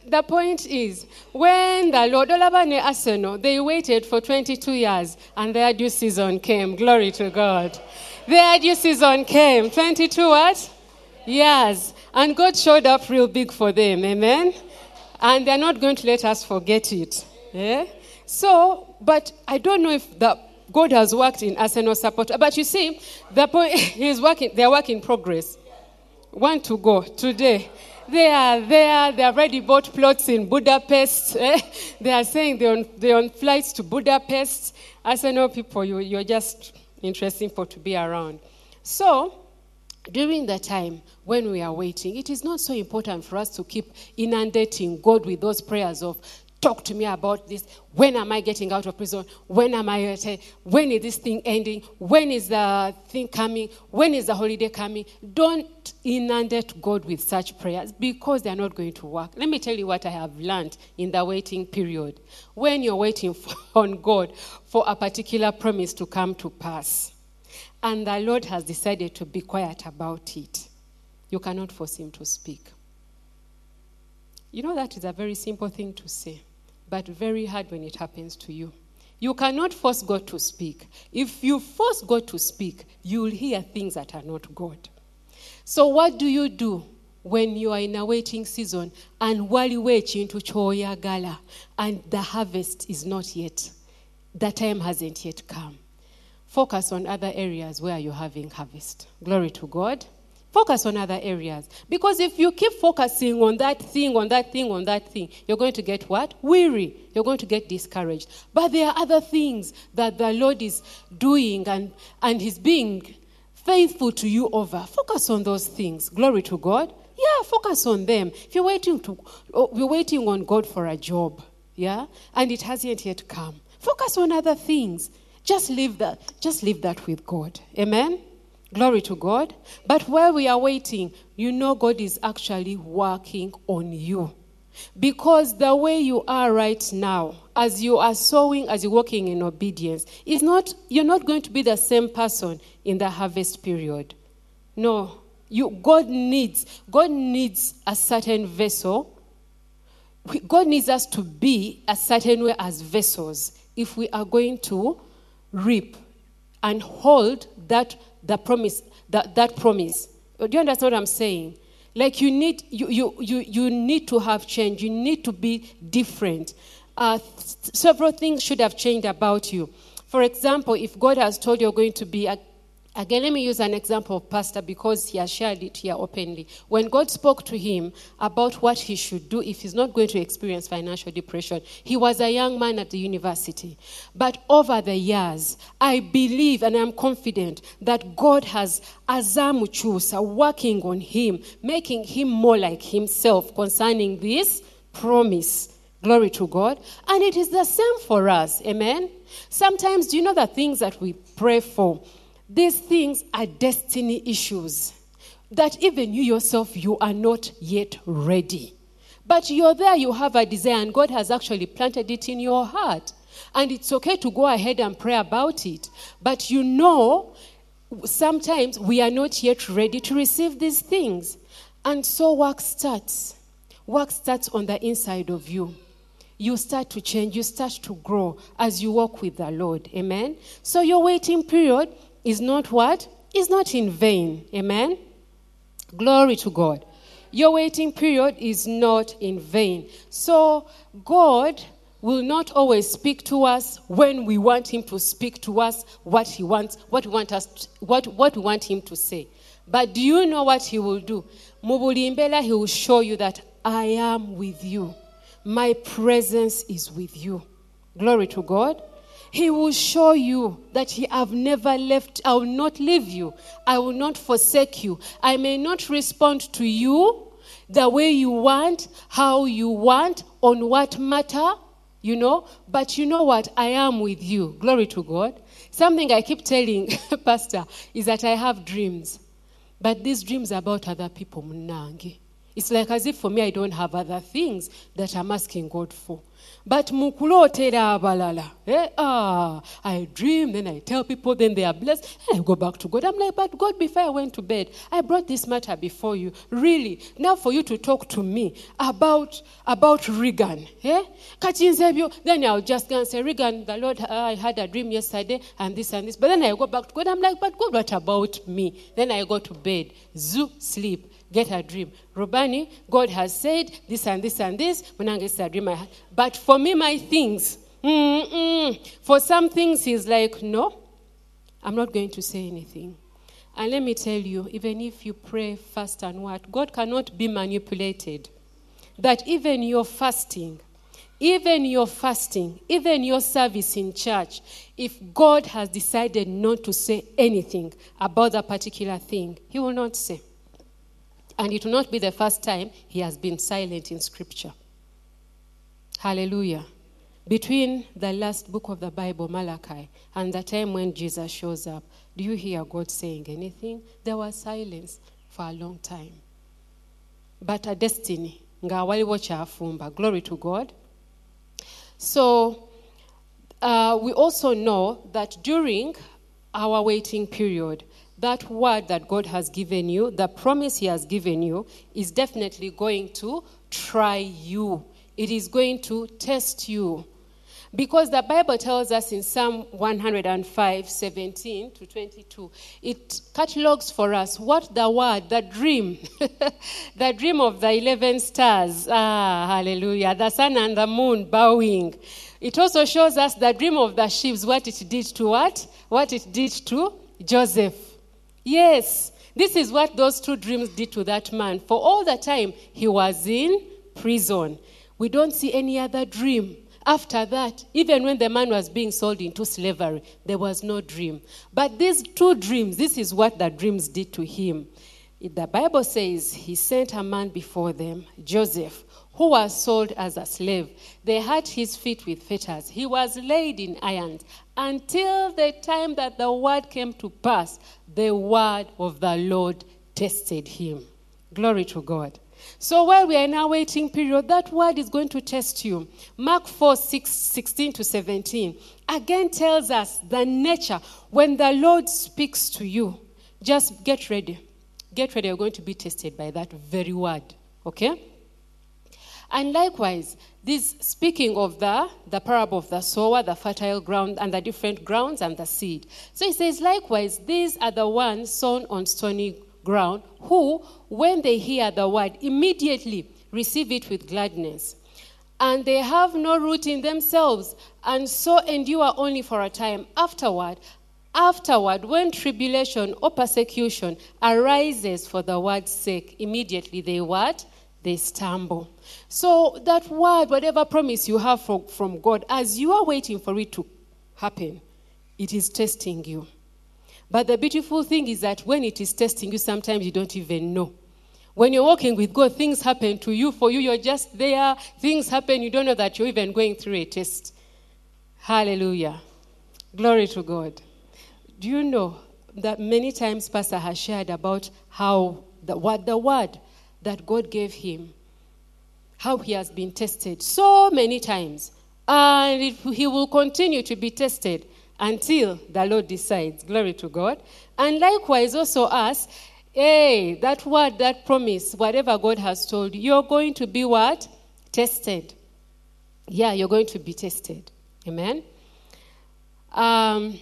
the point is, when the Lord, Olabane Arsenal, they waited for twenty-two years and their due season came. Glory to God. Their due season came. twenty-two what? Years. And God showed up real big for them. Amen? And they're not going to let us forget it. Yeah? So, but I don't know if the God has worked in Arsenal support. But you see, the point is working, they're work in progress. Want to go today. They are there. They have already bought plots in Budapest. Eh? They are saying they're on, they're on flights to Budapest. Arsenal people, you, you're just interesting for to be around. So, during the time when we are waiting, it is not so important for us to keep inundating God with those prayers of, talk to me about this. When am I getting out of prison? When am I, when is this thing ending? When is the thing coming? When is the holiday coming? Don't inundate God with such prayers because they're not going to work. Let me tell you what I have learned in the waiting period. When you're waiting for, on God for a particular promise to come to pass, and the Lord has decided to be quiet about it, you cannot force him to speak. You know, that is a very simple thing to say, but very hard when it happens to you. You cannot force God to speak. If you force God to speak, you will hear things that are not God. So what do you do when you are in a waiting season and wali wechi into choyagala and the harvest is not yet, the time hasn't yet come? Focus on other areas where you're having harvest. Glory to God. Focus on other areas. Because if you keep focusing on that thing, on that thing, on that thing, you're going to get what? Weary. You're going to get discouraged. But there are other things that the Lord is doing and, and he's being faithful to you over. Focus on those things. Glory to God. Yeah, focus on them. If you're waiting to, you're waiting on God for a job, yeah, and it hasn't yet come, focus on other things. Just leave that. Just leave that with God. Amen. Glory to God. But while we are waiting, you know God is actually working on you. Because the way you are right now, as you are sowing, as you're walking in obedience, is not, you're not going to be the same person in the harvest period. No. You, God needs, God needs a certain vessel. God needs us to be a certain way as vessels if we are going to reap and hold that the promise, that, that promise. Do you understand what I'm saying? Like you need, you, you, you, you need to have change. You need to be different. Uh, th- several things should have changed about you. For example, if God has told you you're going to be a Again, let me use an example of Pastor because he has shared it here openly. When God spoke to him about what he should do if he's not going to experience financial depression, he was a young man at the university. But over the years, I believe and I'm confident that God has azamuchusa working on him, making him more like himself concerning this promise. Glory to God. And it is the same for us. Amen. Sometimes, do you know the things that we pray for? These things are destiny issues that even you yourself, you are not yet ready. But you're there, you have a desire, and God has actually planted it in your heart. And it's okay to go ahead and pray about it. But you know, sometimes we are not yet ready to receive these things. And so work starts. Work starts on the inside of you. You start to change, you start to grow as you walk with the Lord. Amen? So your waiting period is not what? Is not in vain. Amen? Glory to God. Your waiting period is not in vain. So God will not always speak to us when we want him to speak to us what he wants, what we want us to, what, what we want him to say. But do you know what he will do? Mubulimbela, he will show you that I am with you. My presence is with you. Glory to God. He will show you that he have never left. I will not leave you. I will not forsake you. I may not respond to you the way you want, how you want, on what matter, you know. But you know what? I am with you. Glory to God. Something I keep telling Pastor is that I have dreams. But these dreams are about other people. It's like as if for me I don't have other things that I'm asking God for. But mukulotera abalala. Eh? Ah, I dream, then I tell people, then they are blessed, and I go back to God. I'm like, but God, before I went to bed, I brought this matter before you. Really, now for you to talk to me about about Regan. Eh? Then I'll just go and say, Regan, the Lord, I had a dream yesterday, and this and this. But then I go back to God. I'm like, but God, what about me? Then I go to bed. Zoo, sleep. Get a dream. Robani, God has said this and this and this. When I get a dream, I had. But for me, my things, mm-mm. for some things, he's like, no, I'm not going to say anything. And let me tell you, even if you pray, fast and what, God cannot be manipulated. That even your fasting, even your fasting, even your service in church, if God has decided not to say anything about that particular thing, he will not say. And it will not be the first time he has been silent in Scripture. Hallelujah. Between the last book of the Bible, Malachi, and the time when Jesus shows up, do you hear God saying anything? There was silence for a long time. But a destiny. Glory to God. So, uh, we also know that during our waiting period, that word that God has given you, the promise he has given you, is definitely going to try you. It is going to test you. Because the Bible tells us in Psalm one oh five, seventeen to twenty-two, it catalogs for us what the word, the dream, the dream of the eleven stars, ah, hallelujah, the sun and the moon bowing. It also shows us the dream of the sheaves, what it did to what? What it did to Joseph. Yes, this is what those two dreams did to that man. For all the time, he was in prison. We don't see any other dream. After that, even when the man was being sold into slavery, there was no dream. But these two dreams, this is what the dreams did to him. The Bible says he sent a man before them, Joseph, who was sold as a slave. They had his feet with fetters. He was laid in irons until the time that the word came to pass. The word of the Lord tested him. Glory to God. So while we are in our waiting period, that word is going to test you. Mark four, six, sixteen to seventeen again tells us the nature. When the Lord speaks to you, just get ready. Get ready, you're going to be tested by that very word. Okay? And likewise, this speaking of the, the parable of the sower, the fertile ground, and the different grounds and the seed. So it says, likewise, these are the ones sown on stony ground, who, when they hear the word, immediately receive it with gladness. And they have no root in themselves, and so endure only for a time. Afterward, afterward, when tribulation or persecution arises for the word's sake, immediately they what? They stumble. So that word, whatever promise you have from, from God, as you are waiting for it to happen, it is testing you. But the beautiful thing is that when it is testing you, sometimes you don't even know. When you're walking with God, things happen to you. For you, you're just there. Things happen. You don't know that you're even going through a test. Hallelujah. Glory to God. Do you know that many times Pastor has shared about how the word, the word that God gave him, how he has been tested so many times. And it, he will continue to be tested until the Lord decides. Glory to God. And likewise also us, hey, that word, that promise, whatever God has told you, you're going to be what? Tested. Yeah, you're going to be tested. Amen? Um,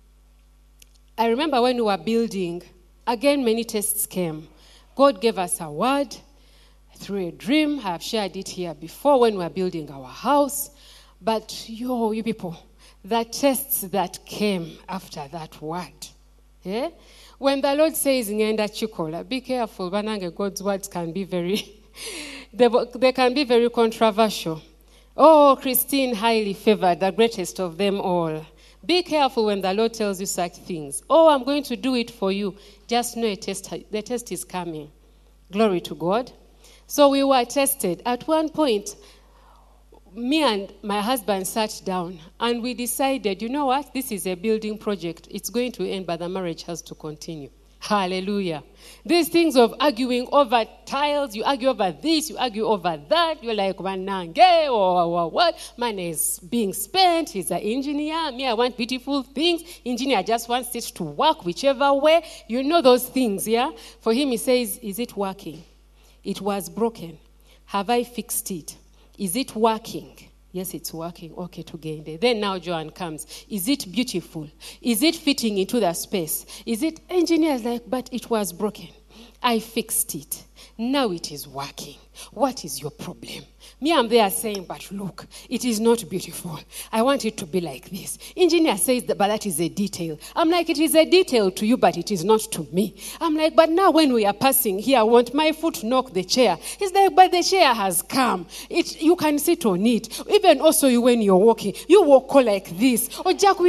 I remember when we were building, again, many tests came. God gave us a word through a dream. I have shared it here before when we were building our house. But yo, you people, the tests that came after that word. Yeah? When the Lord says, Ngenda chikola, be careful, banange, God's words can be very, they, they can be very controversial. Oh, Christine, highly favored, the greatest of them all. Be careful when the Lord tells you such things. Oh, I'm going to do it for you. Just know a test, the test is coming. Glory to God. So we were tested. At one point, me and my husband sat down and we decided, you know what? This is a building project. It's going to end, but the marriage has to continue. Hallelujah. These things of arguing over tiles, you argue over this, you argue over that. You're like, Wanange, or, or what? Money is being spent. He's an engineer. Me, I want beautiful things. Engineer just wants it to work whichever way. You know those things, yeah? For him, he says, is it working? It was broken. Have I fixed it? Is it working? Yes, it's working. Okay, to gain there. Then now Joan comes. Is it beautiful? Is it fitting into the space? Is it engineers like, but it was broken. I fixed it. Now it is working. What is your problem? Me, I'm there saying, but look, it is not beautiful. I want it to be like this. Engineer says that, but that is a detail. I'm like, it is a detail to you, but it is not to me. I'm like, but now when we are passing here, I want my foot to knock the chair. He's like, but the chair has come. It, you can sit on it. Even also you, when you're walking, you walk like this. Or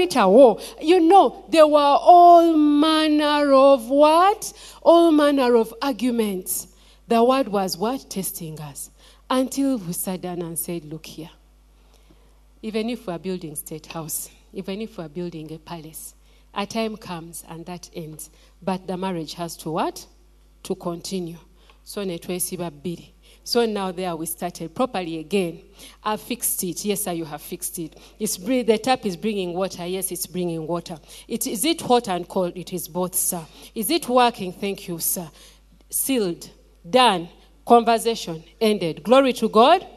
you know, there were all manner of what? All manner of arguments. The word was what? Testing us. Until we sat down and said, look here. Even if we're building State House, even if we're building a palace, a time comes and that ends. But the marriage has to what? To continue. So netwesiba biri. So now there we started properly again. I've fixed it. Yes, sir, you have fixed it. It's the tap is bringing water. Yes, it's bringing water. It, is it hot and cold? It is both, sir. Is it working? Thank you, sir. Sealed. Done. Conversation ended. Glory to God.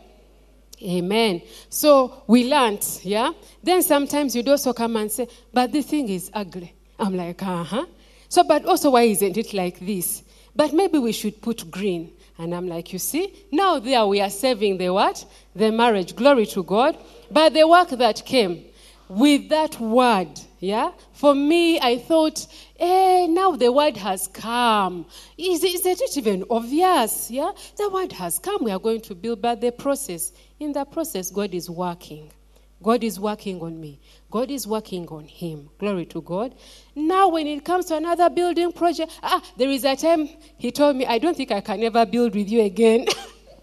Amen. So we learned, yeah? Then sometimes you'd also come and say, but the thing is ugly. I'm like, uh-huh. So, but also why isn't it like this? But maybe we should put green. And I'm like, you see, now there we are saving the what? The marriage. Glory to God. But the work that came with that word, yeah? For me, I thought, eh, now the word has come. Is, is it even obvious, yeah? The word has come. We are going to build, but the process, in the process, God is working. God is working on me. God is working on him. Glory to God. Now when it comes to another building project, ah, there is a time he told me, I don't think I can ever build with you again. He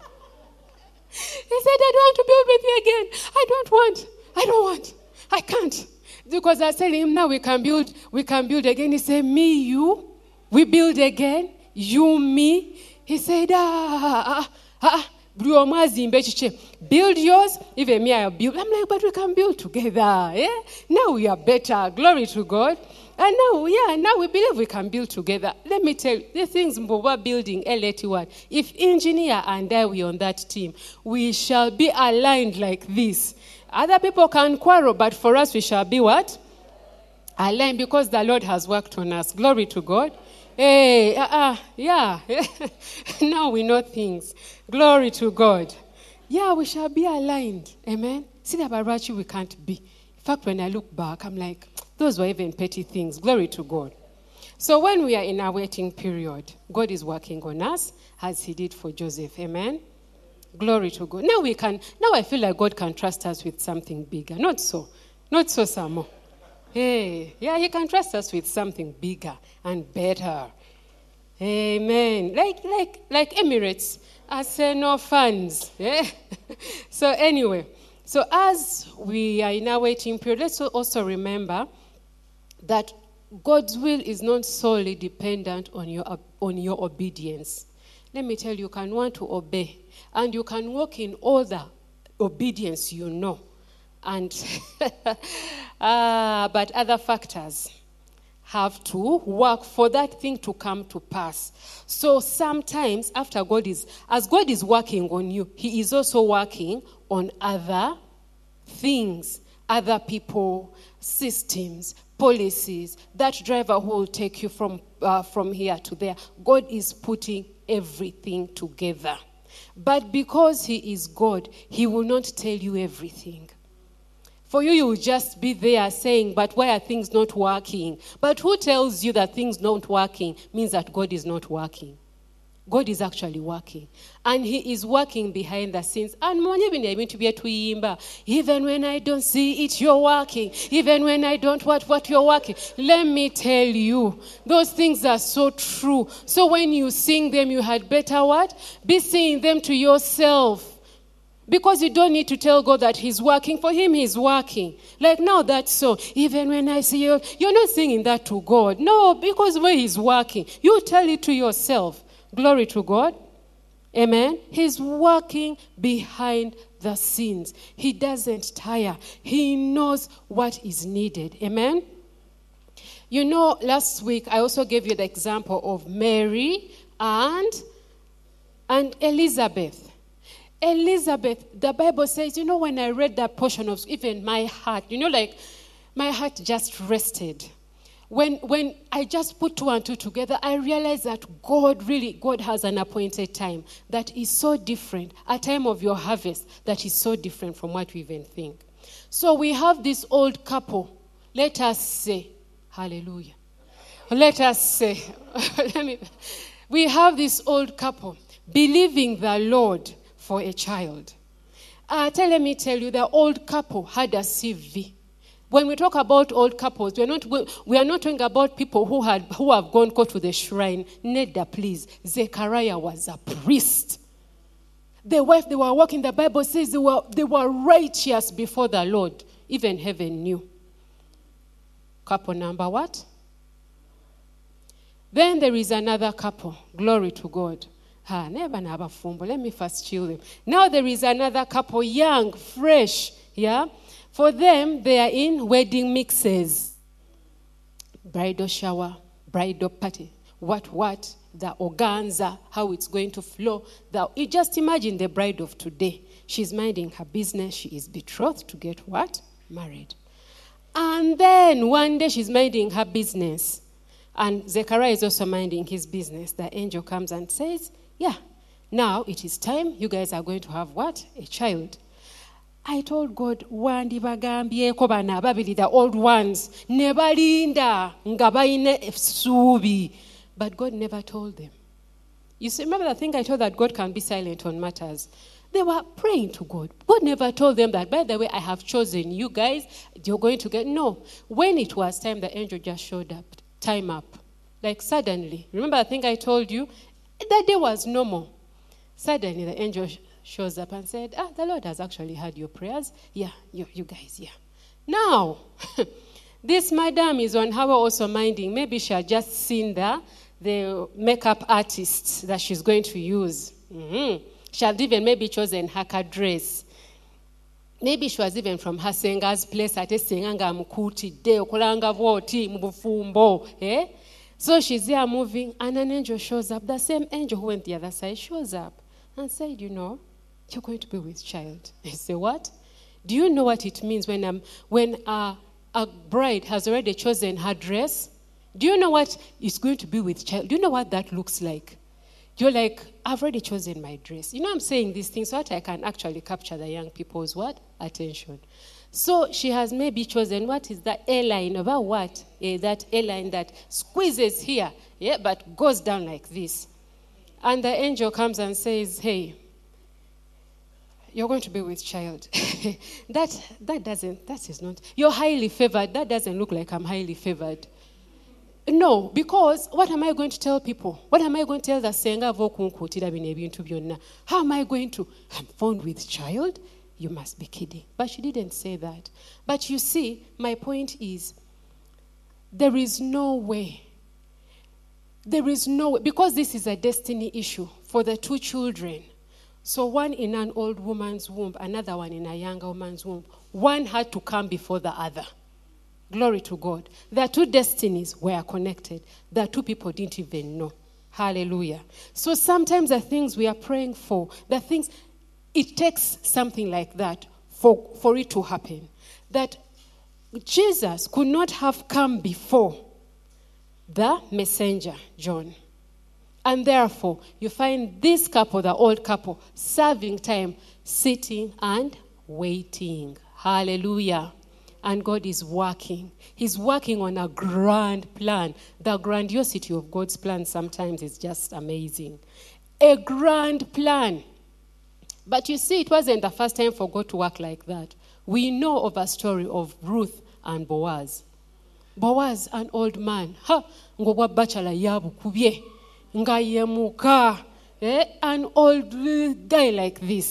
said, I don't want to build with you again. I don't want. I don't want. I can't. Because I said to him, now we can build, we can build again. He said, me, you, we build again. You, me. He said, ah, ah, ah. Build yours, even me, I'll build. I'm like, but we can build together. Yeah? Now we are better. Glory to God. And now, yeah, now we believe we can build together. Let me tell you, the things we're building, if engineer and I were on that team, we shall be aligned like this. Other people can quarrel, but for us, we shall be what? Aligned, because the Lord has worked on us. Glory to God. Hey, uh, uh, yeah. Now we know things. Glory to God. Yeah, we shall be aligned. Amen. See the Barachi we can't be. In fact, when I look back, I'm like, those were even petty things. Glory to God. So when we are in our waiting period, God is working on us as he did for Joseph. Amen. Glory to God. Now we can, now I feel like God can trust us with something bigger. Not so. Not so, Samo. Hey, yeah, he can trust us with something bigger and better. Amen. Like like like Emirates, Arsenal fans. Yeah? So anyway, so as we are in our waiting period, let's also remember that God's will is not solely dependent on your on your obedience. Let me tell you, you can want to obey, and you can walk in all the obedience you know. And uh, but other factors have to work for that thing to come to pass. So sometimes after God is, as God is working on you, he is also working on other things, other people, systems, policies, that driver who will take you from, uh, from here to there. God is putting everything together. But because he is God, he will not tell you everything. For you, you will just be there saying, but why are things not working? But who tells you that things not working means that God is not working? God is actually working. And he is working behind the scenes. And even when I don't see it, you're working. Even when I don't what, what you're working. Let me tell you, those things are so true. So when you sing them, you had better what? Be singing them to yourself. Because you don't need to tell God that he's working. For him, he's working. Like now that song, even when I see you, you're not singing that to God. No, because when he's working, you tell it to yourself. Glory to God. Amen. He's working behind the scenes. He doesn't tire. He knows what is needed. Amen. You know, last week I also gave you the example of Mary and, and Elizabeth. Elizabeth, the Bible says, you know, when I read that portion of even my heart, you know, like my heart just rested. When when I just put two and two together, I realized that God really, God has an appointed time that is so different, a time of your harvest that is so different from what we even think. So we have this old couple. Let us say, hallelujah. Let us say, let me, we have this old couple believing the Lord for a child. Uh, tell, let me tell you, the old couple had a C V. When we talk about old couples, we are not we are not talking about people who had who have gone go to the shrine. Neda, please. Zechariah was a priest. The wife they were walking, the Bible says they were they were righteous before the Lord. Even heaven knew. Couple number what? Then there is another couple. Glory to God. Ha, never never fumble. Let me first chill them. Now there is another couple, young, fresh, yeah. For them, they are in wedding mixes, bridal shower, bridal party, what what, the organza, how it's going to flow. The, you just imagine the bride of today. She's minding her business. She is betrothed to get what? Married. And then one day she's minding her business, and Zechariah is also minding his business. The angel comes and says, yeah, now it is time. You guys are going to have what? A child. I told God, wandi bagambyeko bana babiri, the old ones, nebalinda nga bayine subi. But God never told them. You see, remember the thing I told that God can be silent on matters? They were praying to God. God never told them that, by the way, I have chosen you guys. You're going to get... No. When it was time, the angel just showed up. Time up. Like suddenly. Remember the thing I told you? That day was normal. Suddenly, the angel shows up and said, ah, the Lord has actually heard your prayers. Yeah, you, you guys, yeah. Now, this madam is on her also minding. Maybe she had just seen the, the makeup artist that she's going to use. Mm-hmm. She had even maybe chosen her dress. Maybe she was even from her singer's place. Ate singanga mukutide okolanga bwoti mubufumbo. Eh? So she's there moving, and an angel shows up. The same angel who went the other side shows up and said, you know, you're going to be with child. I say, what? Do you know what it means when um, when a, a bride has already chosen her dress? Do you know what is going to be with child? Do you know what that looks like? You're like, I've already chosen my dress. You know, I'm saying these things so that I can actually capture the young people's what? Attention. So she has maybe chosen, what is that airline? About what? Eh, that airline that squeezes here, yeah, but goes down like this. And the angel comes and says, hey, you're going to be with child. that that doesn't, that is not, you're highly favored. That doesn't look like I'm highly favored. No, because what am I going to tell people? What am I going to tell the senga vokunkutira bine bintu byonna? How am I going to, I'm found with child? You must be kidding. But she didn't say that. But you see, my point is, there is no way. There is no way, because this is a destiny issue for the two children. So one in an old woman's womb, another one in a younger woman's womb. One had to come before the other. Glory to God. The two destinies were connected. The two people didn't even know. Hallelujah. So sometimes the things we are praying for, the things, it takes something like that for, for it to happen. That Jesus could not have come before the messenger, John. And therefore, you find this couple, the old couple, serving time, sitting and waiting. Hallelujah. And God is working. He's working on a grand plan. The grandiosity of God's plan sometimes is just amazing. A grand plan. But you see, it wasn't the first time for God to work like that. We know of a story of Ruth and Boaz. Boaz, an old man. Ha! Ngobwa bachala yabu kubye. Nga yemuka. Eh? An old guy like this.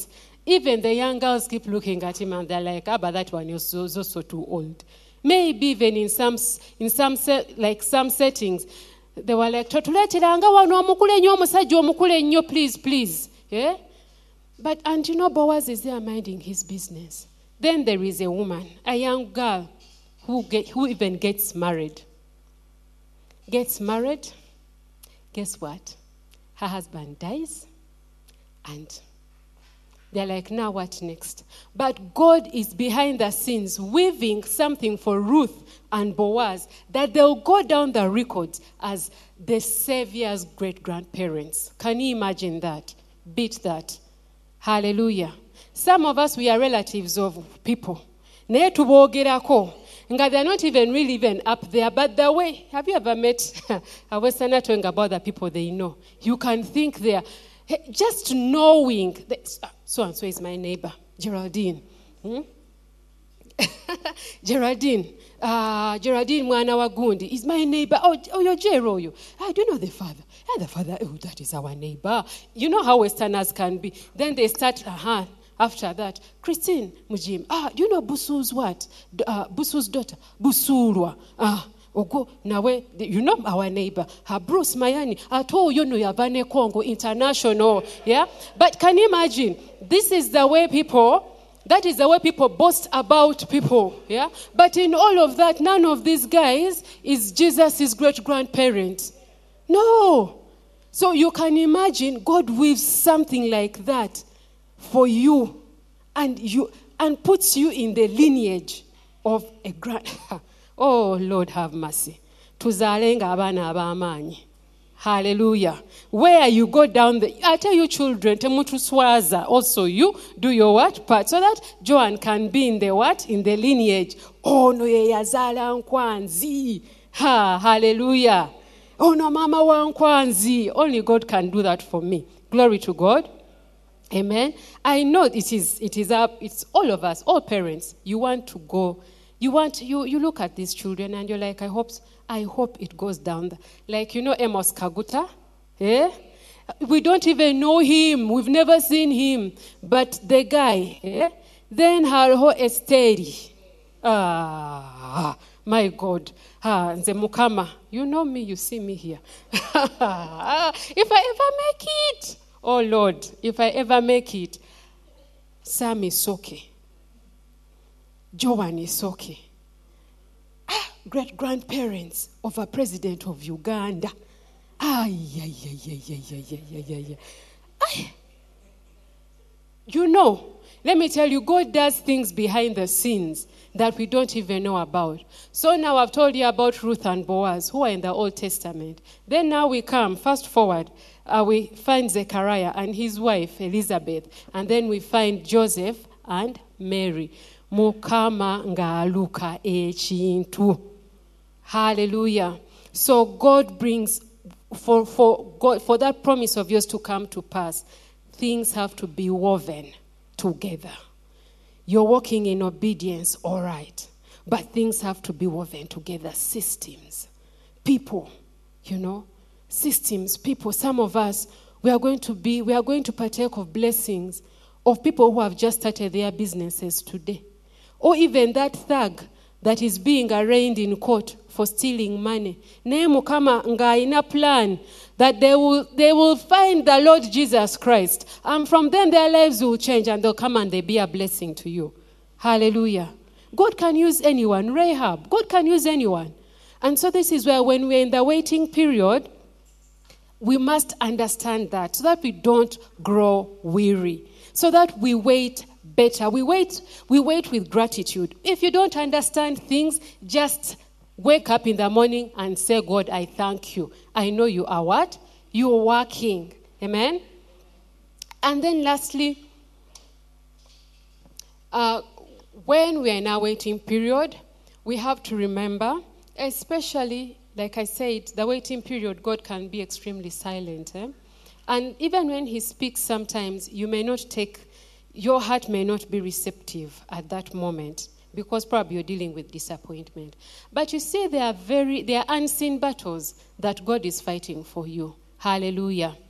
even the young girls keep looking at him and they're like, ah, but that one is also so too old. Maybe even in some, in some set, like some settings, they were like, "Totuleteranga wano omukule nnyo omusajja omukule nnyo, please, please." Yeah? But, and you know, Boaz is there minding his business. Then there is a woman, a young girl, who get, who even gets married. Gets married. Guess what? Her husband dies. And they're like, now what next? But God is behind the scenes weaving something for Ruth and Boaz that they'll go down the records as the Savior's great-grandparents. Can you imagine that? Beat that. Hallelujah. Some of us, we are relatives of people. Naye tubogerako. Nga they're not even really even up there. But the way, have you ever met a Westerner talking about the people they know? You can think they are. Just knowing that so-and-so is my neighbor, Geraldine. Hmm? Geraldine. Uh, Geraldine Mwana wa Gundi is my neighbor. Oh, oh you're Jero, you. I do know the father. Yeah, the father, oh, that is our neighbor. You know how Westerners can be. Then they start, uh-huh, after that, Christine Mujim. Ah, do you know Busu's what? Uh, Busu's daughter, Busurwa. Ah, Ogo, nawe, you know our neighbor, her Bruce Mayani, ato you know Yabane Congo International, yeah? But can you imagine, this is the way people, that is the way people boast about people, yeah? But in all of that, none of these guys is Jesus' great-grandparent. No. So you can imagine God weaves something like that for you and you and puts you in the lineage of a grand... Oh, Lord, have mercy. Tuzalenga abana abamanyi. Hallelujah. Where you go down the... I tell you, children, temutu swaza. Also, you do your what? Part. So that Joan can be in the what? In the lineage. Oh, no, ye yazala nkwanzi. Ha, hallelujah. Oh, no, mama wa nkwanzi. Only God can do that for me. Glory to God. Amen. I know it is, it is up, it's all of us, all parents. You want to go... You want you you look at these children and you're like, I hope I hope it goes down. The, like you know Amos Kaguta, eh? We don't even know him. We've never seen him. But the guy, eh? Then her whole estate. Ah, my God. Ah, Nze Mukama. You know me. You see me here. If I ever make it, oh Lord, if I ever make it, Sam is okay. Joan is okay. Ah, great-grandparents of a president of Uganda. Ah, yeah, yeah, yeah, yeah, yeah, yeah, yeah, yeah, yeah. Ah. You know, let me tell you, God does things behind the scenes that we don't even know about. So now I've told you about Ruth and Boaz, who are in the Old Testament. Then now we come, fast forward, uh, we find Zechariah and his wife, Elizabeth. And then we find Joseph and Mary. Mukama ngaaluka echintu. Hallelujah. So God brings, for, for, God, for that promise of yours to come to pass, things have to be woven together. You're walking in obedience, all right. But things have to be woven together. Systems, people, you know, systems, people. Some of us, we are going to be, we are going to partake of blessings of people who have just started their businesses today. Or even that thug that is being arraigned in court for stealing money. Nemu kama ngaina plan that they will they will find the Lord Jesus Christ. And from then their lives will change and they'll come and they'll be a blessing to you. Hallelujah. God can use anyone. Rahab, God can use anyone. And so this is where when we're in the waiting period, we must understand that so that we don't grow weary. So that we wait better. We wait, we wait with gratitude. If you don't understand things, just wake up in the morning and say, God, I thank you. I know you are what? You are working. Amen? And then lastly, uh, when we are in our waiting period, we have to remember, especially, like I said, the waiting period, God can be extremely silent. Eh? And even when he speaks sometimes, you may not take, your heart may not be receptive at that moment because probably you're dealing with disappointment. But you see, there are very, there are unseen battles that God is fighting for you. Hallelujah.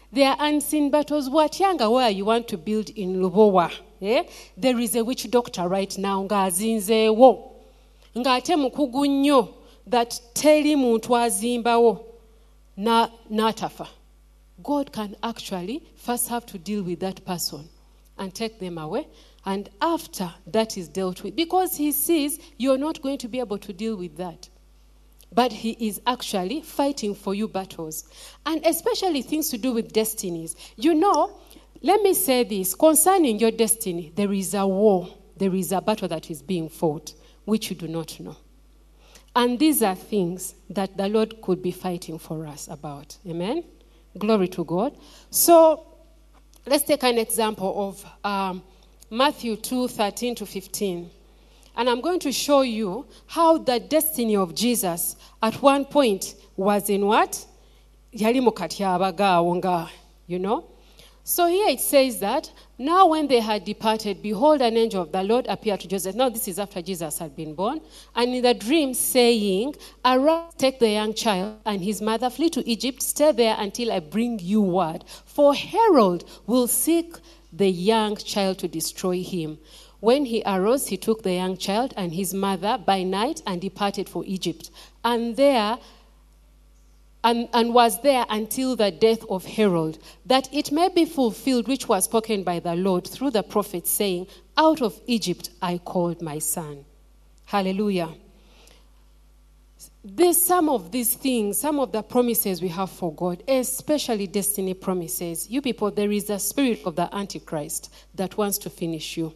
There are unseen battles. Watyanga, where you want to build in Lubowa, eh? There is a witch doctor right now, ng'azinzeewo. Ng'ate mukugu nnyo that teri muntu azimbawo na n'atafa. God can actually first have to deal with that person and take them away. And after that is dealt with, because he sees you're not going to be able to deal with that. But he is actually fighting for you battles. And especially things to do with destinies. You know, let me say this. Concerning your destiny, there is a war. There is a battle that is being fought, which you do not know. And these are things that the Lord could be fighting for us about. Amen? Glory to God. So, let's take an example of um, Matthew two, thirteen to fifteen. And I'm going to show you how the destiny of Jesus at one point was in what? Yali mukatyabaga, you know? So here it says that, now when they had departed, behold, an angel of the Lord appeared to Joseph. Now this is after Jesus had been born. And in the dream saying, arise, take the young child and his mother, flee to Egypt, stay there until I bring you word. For Herod will seek the young child to destroy him. When he arose, he took the young child and his mother by night and departed for Egypt. And there And, and was there until the death of Herod, that it may be fulfilled which was spoken by the Lord through the prophet, saying, out of Egypt I called my son. Hallelujah. There's some of these things, some of the promises we have for God, especially destiny promises. You people, there is a spirit of the Antichrist that wants to finish you,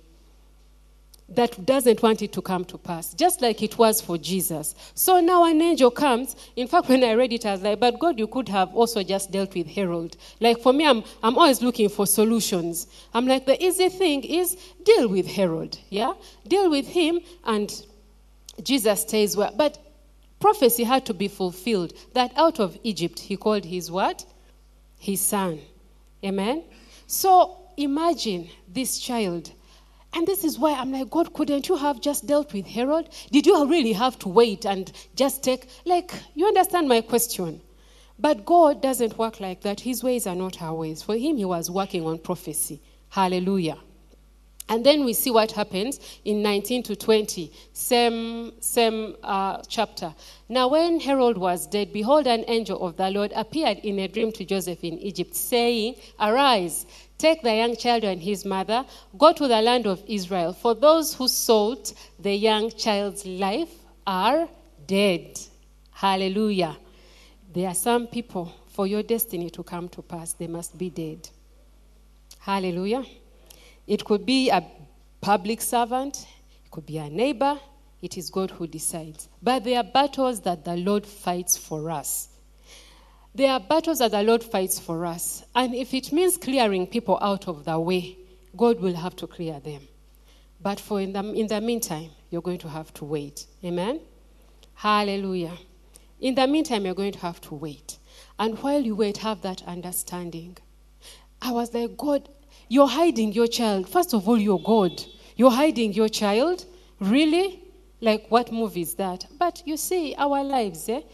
that doesn't want it to come to pass, just like it was for Jesus. So now an angel comes. In fact, when I read it, I was like, but God, you could have also just dealt with Herod. Like for me, I'm, I'm always looking for solutions. I'm like, the easy thing is deal with Herod, yeah? Deal with him and Jesus stays well. But prophecy had to be fulfilled, that out of Egypt he called his what? His son. Amen? So imagine this child. And this is why I'm like, God, couldn't you have just dealt with Herod? Did you really have to wait and just take, like, you understand my question? But God doesn't work like that. His ways are not our ways. For him, he was working on prophecy. Hallelujah. And then we see what happens in nineteen to twenty, same, same uh, chapter. Now when Herod was dead, behold, an angel of the Lord appeared in a dream to Joseph in Egypt, saying, arise, take the young child and his mother, go to the land of Israel, for those who sought the young child's life are dead. Hallelujah. There are some people, for your destiny to come to pass, they must be dead. Hallelujah. It could be a public servant, it could be a neighbor. It is God who decides. But there are battles that the Lord fights for us. There are battles that the Lord fights for us. And if it means clearing people out of the way, God will have to clear them. But for in the, in the meantime, you're going to have to wait. Amen? Hallelujah. In the meantime, you're going to have to wait. And while you wait, have that understanding. I was like, God, you're hiding your child. First of all, you're God. You're hiding your child? Really? Like, what movie is that? But you see, our lives, eh?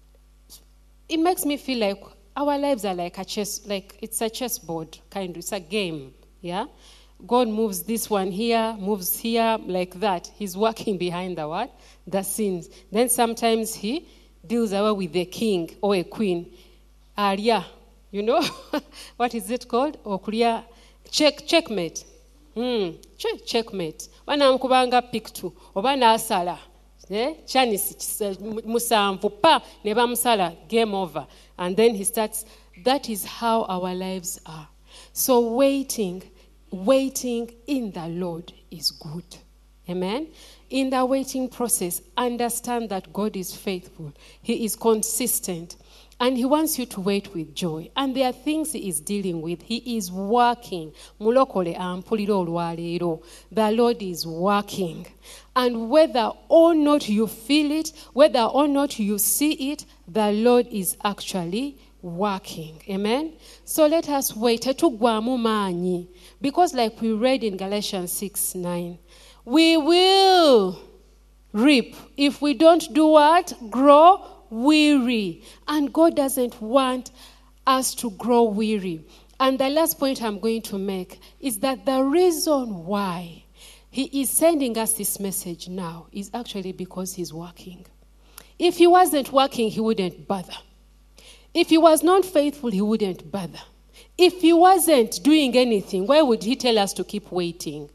It makes me feel like our lives are like a chess, like it's a chessboard, kind of. It's a game, yeah? God moves this one here, moves here, like that. He's working behind the what? The scenes. Then sometimes he deals away with the king or a queen. Aria, you know? What is it called? Okulia. Check, checkmate. Hmm. Check, checkmate. Wanamkubanga pick two. Obana asala. Eh? Chanisi musamvu pa neba musala, game over. And then he starts. That is how our lives are. So waiting, waiting in the Lord is good. Amen. In the waiting process, understand that God is faithful. He is consistent. And he wants you to wait with joy. And there are things he is dealing with. He is working. Mulokole ampuliro olwaleero. The Lord is working. And whether or not you feel it, whether or not you see it, the Lord is actually working. Amen? So let us wait. Tetugwamu maanyi. Because like we read in Galatians six nine, we will reap if we don't do what? Grow weary. And God doesn't want us to grow weary. And the last point I'm going to make is that the reason why he is sending us this message now is actually because he's working. If he wasn't working, he wouldn't bother. If he was not faithful, he wouldn't bother. If he wasn't doing anything, why would he tell us to keep waiting?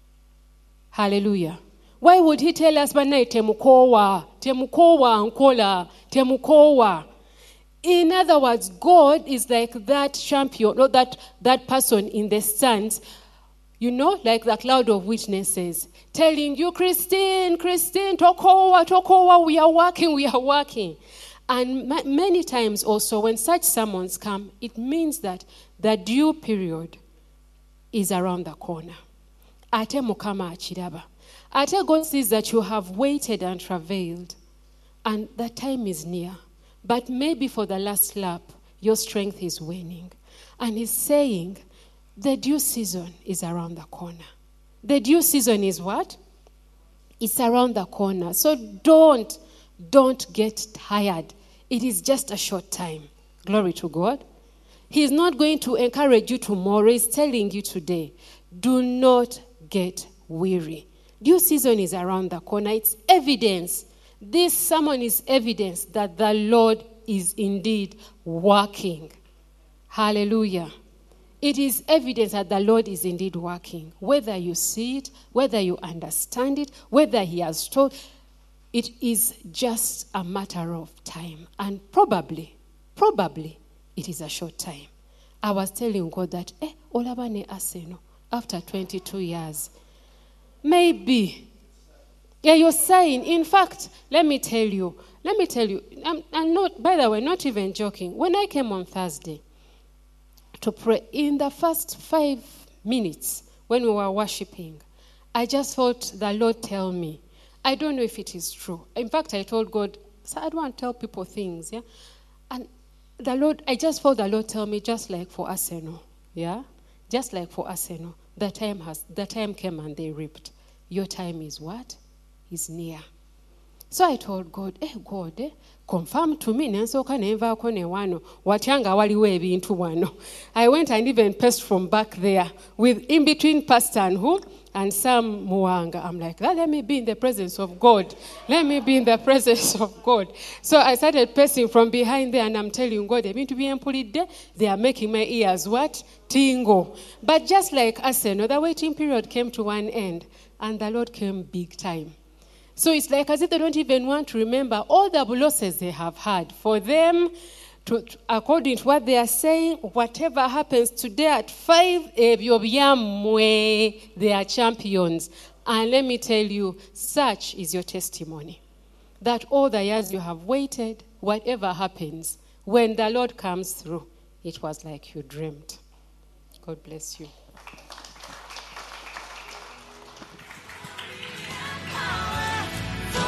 Hallelujah. Why would he tell us, Banai temukowa, temukowa, ankola, temukowa? In other words, God is like that champion, or that, that person in the stands, you know, like the cloud of witnesses, telling you, Christine, Christine, tokowa, tokowa, we are working, we are working. And ma- many times also, when such summons come, it means that the due period is around the corner. Ate mukama achiraba. Ate God sees that you have waited and travailed, and the time is near. But maybe for the last lap, your strength is waning. And he's saying, the due season is around the corner. The due season is what? It's around the corner. So don't, don't get tired. It is just a short time. Glory to God. He's not going to encourage you tomorrow. He's telling you today, do not get weary. Due season is around the corner. It's evidence. This sermon is evidence that the Lord is indeed working. Hallelujah. It is evidence that the Lord is indeed working. Whether you see it, whether you understand it, whether he has told, it is just a matter of time. And probably, probably, it is a short time. I was telling God that, eh, olabane aseno, after twenty-two years, maybe, yeah, you're saying, in fact, let me tell you, let me tell you, I'm, I'm not, by the way, not even joking. When I came on Thursday to pray, in the first five minutes when we were worshiping, I just felt the Lord tell me, I don't know if it is true. In fact, I told God, so I don't want to tell people things, yeah? And the Lord, I just felt the Lord tell me, just like for Arsenal, yeah? Just like for Arsenal, the time has, the time came and they reaped. Your time is what? Is near. So I told God, eh, God, eh, confirm to me, nensoka nenvaako ne wano, watyanga waliwo ebintu wano. I went and even passed from back there, with in between Pastor and who? And Sam Muanga. I'm like, let me be in the presence of God. Let me be in the presence of God. So I started pacing from behind there, and I'm telling God, I mean to be employed, they are making my ears what? Tingle. But just like Arsenal, the waiting period came to one end, and the Lord came big time. So it's like as if they don't even want to remember all the losses they have had. For them, to, to, according to what they are saying, whatever happens today at five, they are champions. And let me tell you, such is your testimony. That all the years you have waited, whatever happens, when the Lord comes through, it was like you dreamed. God bless you.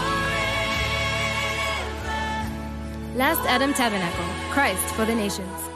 Last Adam Tabernacle, Christ for the Nations.